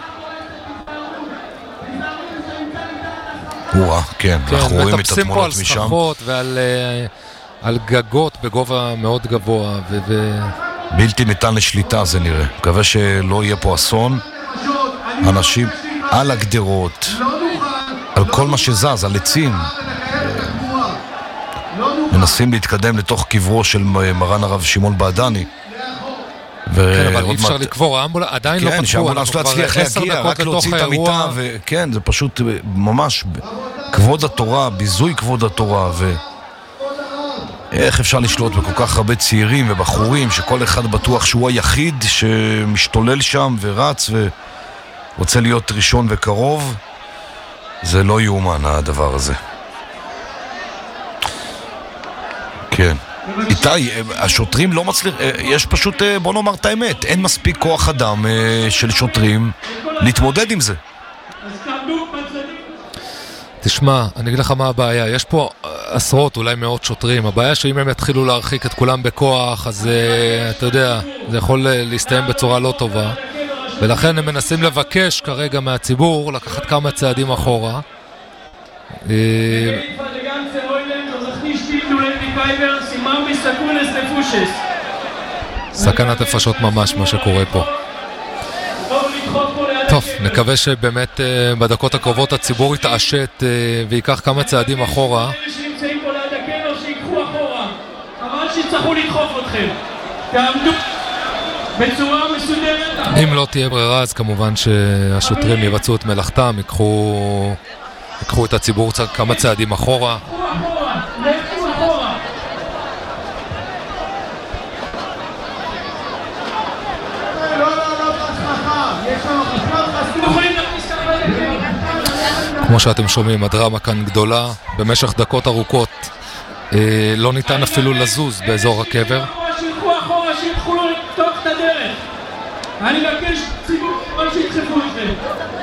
וואה, כן, אנחנו רואים את התמונות משם. מטפסים פה על סככות ועל על גגות בגובה מאוד גבוה ו... בלתי ניתן לשליטה זה נראה. מקווה שלא יהיה פה אסון. אנשים על הגדרות, על כל מה שזז, על עצים, מנסים להתקדם לתוך קברו של מרן הרב שמעון בעדני. כן, אבל אי אפשר לקבור, האמבולנס עדיין לא פתחו. כן, שהאמבולנס לא הצליח להגיע, רק להוציא את המיטה, וכן, זה פשוט ממש כבוד התורה, ביזוי כבוד התורה, ואיך אפשר לשלוט בכל כך הרבה צעירים ובחורים, שכל אחד בטוח שהוא היחיד שמשתולל שם ורץ ורוצה להיות ראשון וקרוב. זה לא יאומן הדבר הזה. כן. איתי, השוטרים לא מצליח, יש פשוט, בוא נאמר את האמת, אין מספיק כוח אדם של שוטרים להתמודד עם זה. תשמע, אני אגיד לך מה הבעיה, יש פה עשרות, אולי מאות שוטרים, הבעיה שאם הם יתחילו להרחיק את כולם בכוח, אז אתה יודע, זה יכול להסתיים בצורה לא טובה, ולכן הם מנסים לבקש כרגע מהציבור לקחת כמה צעדים אחורה. סכנת נפשות ממש מה שקורה פה. טוב, נקווה שבאמת בדקות הקרובות הציבור יתעשת ויקח כמה צעדים אחורה. שנמצאים פה ליד הקבר שיקחו אחורה, אבל שיצטרכו לדחוף אתכם, תעמדו בצורה מסודרת. אם לא תהיה ברירה אז כמובן שהשוטרים יבצעו את מלאכתם, ייקחו ייקחו את הציבור כמה צעדים אחורה. כמו שאתם שומעים, הדרמה כאן גדולה, במשך דקות ארוכות אה, לא ניתן אפילו לזוז באזור הקבר. שילכו אחורה, שילכו לו לפתוח את הדרך. אני מבקש ציבור, כל שידחפו אתכם.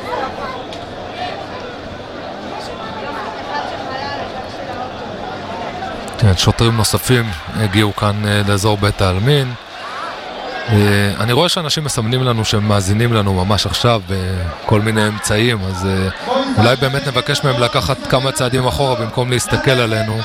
כן, שוטרים נוספים הגיעו כאן אה, לאזור בית העלמין. אני רואה שאנשים מסמנים לנו שהם מאזינים לנו ממש עכשיו בכל מיני אמצעים, אז אולי באמת נבקש מהם לקחת כמה צעדים אחורה במקום להסתכל עלינו.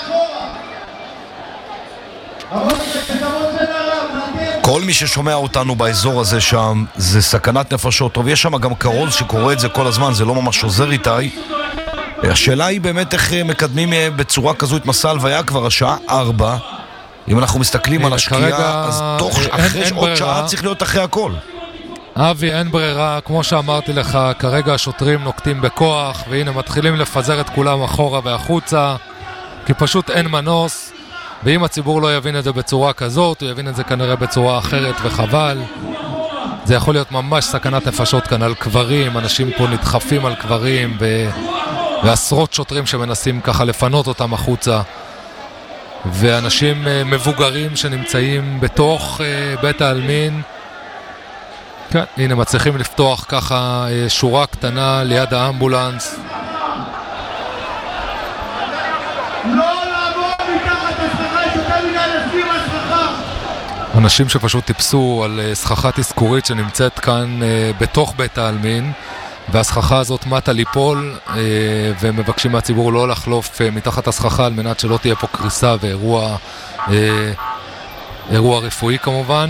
כל מי ששומע אותנו באזור הזה שם זה סכנת נפשות. טוב, יש שם גם קרול שקורא את זה כל הזמן, זה לא ממש עוזר איתי. השאלה היא באמת איך מקדמים בצורה כזו את מסע הלוויה, כבר השעה ארבע. אם אנחנו מסתכלים על השקיעה, אז תוך אחרי עוד שעה צריך להיות אחרי הכל. אבי, אין ברירה, כמו שאמרתי לך, כרגע השוטרים נוקטים בכוח, והנה מתחילים לפזר את כולם אחורה והחוצה, כי פשוט אין מנוס, ואם הציבור לא יבין את זה בצורה כזאת, הוא יבין את זה כנראה בצורה אחרת וחבל. זה יכול להיות ממש סכנת נפשות כאן על קברים, אנשים פה נדחפים על קברים, ו... ועשרות שוטרים שמנסים ככה לפנות אותם החוצה. ואנשים מבוגרים שנמצאים בתוך בית העלמין. כן, הנה מצליחים לפתוח ככה שורה קטנה ליד האמבולנס. לא לעבור מתחת הסככה, יש יותר מדי לשים הסככה. אנשים שפשוט טיפסו על סככה תזכורית שנמצאת כאן בתוך בית העלמין, והסככה הזאת מתה ליפול, ומבקשים מהציבור לא לחלוף מתחת הסככה על מנת שלא תהיה פה קריסה ואירוע אירוע רפואי כמובן.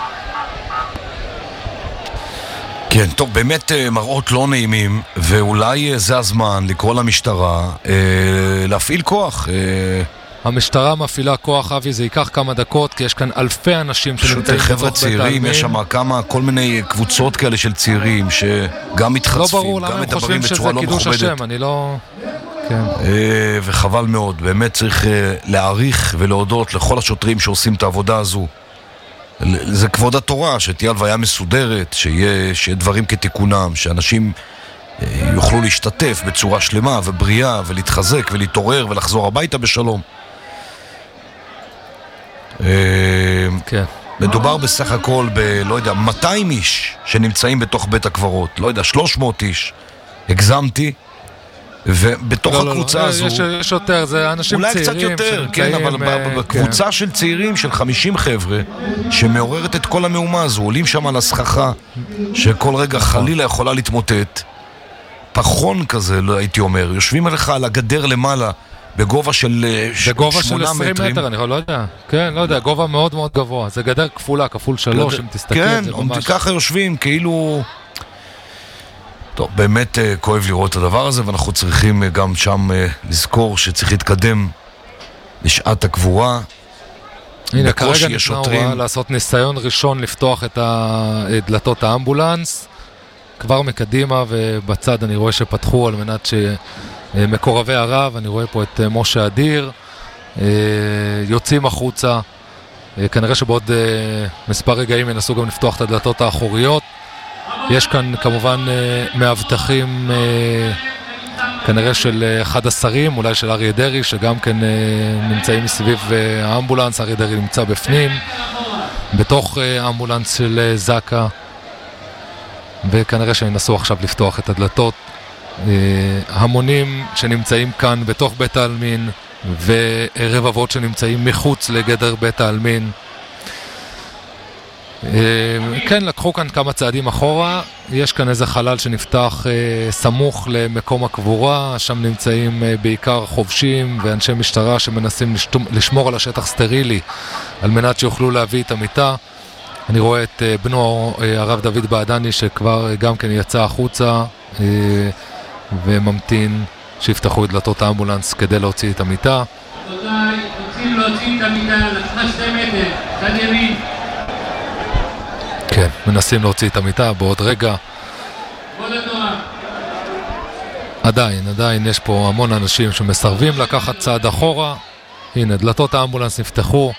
כן, טוב, באמת מראות לא נעימים, ואולי זה הזמן לקרוא למשטרה להפעיל כוח. המשטרה מפעילה כוח, אבי, זה ייקח כמה דקות, כי יש כאן אלפי אנשים שנמצאים חבר'ה צעירים, יש שם כמה, כל מיני קבוצות כאלה של צעירים שגם מתחצפים, גם מדברים בצורה לא מכובדת. אני לא... כן. וחבל מאוד, באמת צריך להעריך ולהודות לכל השוטרים שעושים את העבודה הזו. זה כבוד התורה, שתהיה הלוויה מסודרת, שיהיה, שיהיה דברים כתיקונם, שאנשים יוכלו להשתתף בצורה שלמה ובריאה ולהתחזק ולהתעורר ולחזור הביתה בשלום. כן. מדובר בסך הכל ב, לא יודע, מאתיים איש שנמצאים בתוך בית הקברות, לא יודע, שלוש מאות איש. הגזמתי. ובתוך לא, הקבוצה לא, הזו... יש, יש יותר, זה אנשים אולי צעירים. אולי קצת יותר, כן, אבל כן. בקבוצה של צעירים, של חמישים חבר'ה, שמעוררת את כל המהומה הזו, עולים שם על הסככה, שכל רגע חלילה יכולה להתמוטט. פחון כזה, לא הייתי אומר, יושבים עליך על הגדר למעלה, בגובה של בגובה של עשרים מטר, אני לא יודע. כן, לא יודע, גובה מאוד מאוד גבוה. זה גדר כפולה, כפול שלוש, אם תסתכל. כן, זה ממש... ככה יושבים, כאילו... טוב, באמת uh, כואב לראות את הדבר הזה, ואנחנו צריכים uh, גם שם uh, לזכור שצריך להתקדם לשעת הקבורה. הנה, כרגע ניתנה הוראה לעשות ניסיון ראשון לפתוח את דלתות האמבולנס. כבר מקדימה ובצד אני רואה שפתחו על מנת שמקורבי הרב, אני רואה פה את uh, משה אדיר, uh, יוצאים החוצה. Uh, כנראה שבעוד uh, מספר רגעים ינסו גם לפתוח את הדלתות האחוריות. יש כאן כמובן מאבטחים כנראה של אחד השרים, אולי של אריה דרי, שגם כן נמצאים מסביב האמבולנס. אריה דרי נמצא בפנים, בתוך האמבולנס של זקה, וכנראה שינסו עכשיו לפתוח את הדלתות. המונים שנמצאים כאן בתוך בית העלמין, ורבבות שנמצאים מחוץ לגדר בית העלמין. כן, לקחו כאן כמה צעדים אחורה. יש כאן איזה חלל שנפתח סמוך למקום הקבורה, שם נמצאים בעיקר חובשים ואנשי משטרה שמנסים לשמור על השטח סטרילי על מנת שיוכלו להביא את המיטה. אני רואה את בנו הרב דוד בעדני שכבר גם כן יצא החוצה וממתין שיפתחו את דלתות האמבולנס כדי להוציא את המיטה. תודה, רוצים להוציא את המיטה לתחת שתי מטר, צד ימין. כן, מנסים להוציא את המיטה בעוד רגע. עדיין, עדיין יש פה המון אנשים שמסרבים לקחת צעד אחורה. הנה, דלתות האמבולנס נפתחו,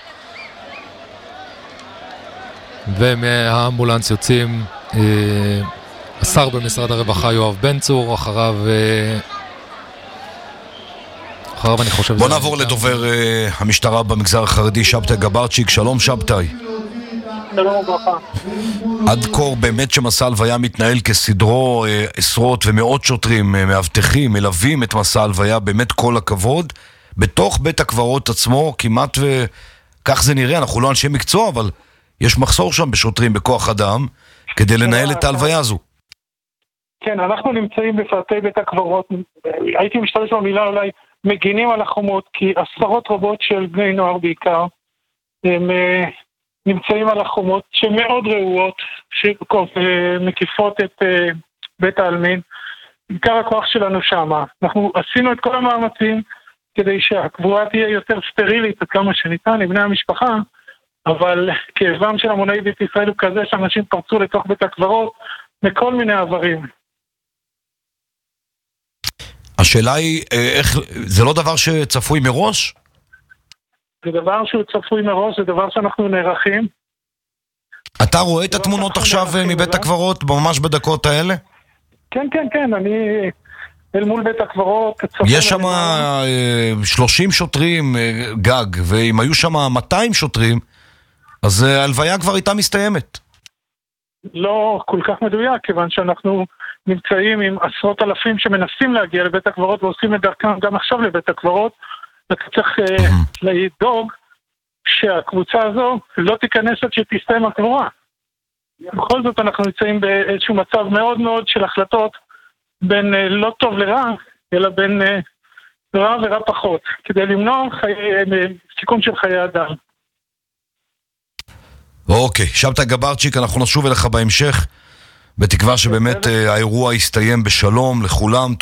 ומהאמבולנס יוצאים אה, השר במשרד הרווחה יואב בן צור, אחריו אה, אחריו אני חושב... בוא נעבור לדובר אה, המשטרה במגזר החרדי, שבתאי גברצ'יק. שלום שבתאי. עד כה באמת שמסע הלוויה מתנהל כסדרו, עשרות ומאות שוטרים מאבטחים מלווים את מסע הלוויה, באמת כל הכבוד. בתוך בית הקברות עצמו כמעט וכך זה נראה, אנחנו לא אנשי מקצוע, אבל יש מחסור שם בשוטרים, בכוח אדם, כדי לנהל את ההלוויה הזו. כן, אנחנו נמצאים בפרטי בית הקברות, הייתי משתמש במילה אולי מגינים על החומות, כי עשרות רבות של בני נוער בעיקר הם נמצאים על החומות שמאוד ראויות, שמקיפות את בית העלמין. עיקר הכוח שלנו שם. אנחנו עשינו את כל המאמצים כדי שהקבורה תהיה יותר סטרילית עד כמה שניתן לבני המשפחה, אבל כאבם של המוני בית ישראל הוא כזה שאנשים פרצו לתוך בית הקברות מכל מיני עברים. השאלה היא, איך, זה לא דבר שצפוי מראש? זה דבר שהוא צפוי מראש, זה דבר שאנחנו נערכים. אתה רואה את התמונות עכשיו מבית הקברות, ממש בדקות האלה? כן, כן, כן, אני אל מול בית הקברות. יש שם שלושים שוטרים גג, ואם היו שם מאתיים שוטרים, אז ההלוויה כבר הייתה מסתיימת. לא כל כך מדויק, כיוון שאנחנו נמצאים עם עשרות אלפים שמנסים להגיע לבית הקברות, ועושים את דרכם גם עכשיו לבית הקברות. אתה צריך לדאוג שהקבוצה הזו לא תיכנס עד שתסתיים הקבורה. בכל זאת אנחנו נמצאים באיזשהו מצב מאוד מאוד של החלטות בין לא טוב לרע, אלא בין רע ורע פחות, כדי למנוע סיכון של חיי אדם. אוקיי, שבתאי גברצ'יק, אנחנו נשוב אליך בהמשך, בתקווה שבאמת האירוע יסתיים בשלום לכולם.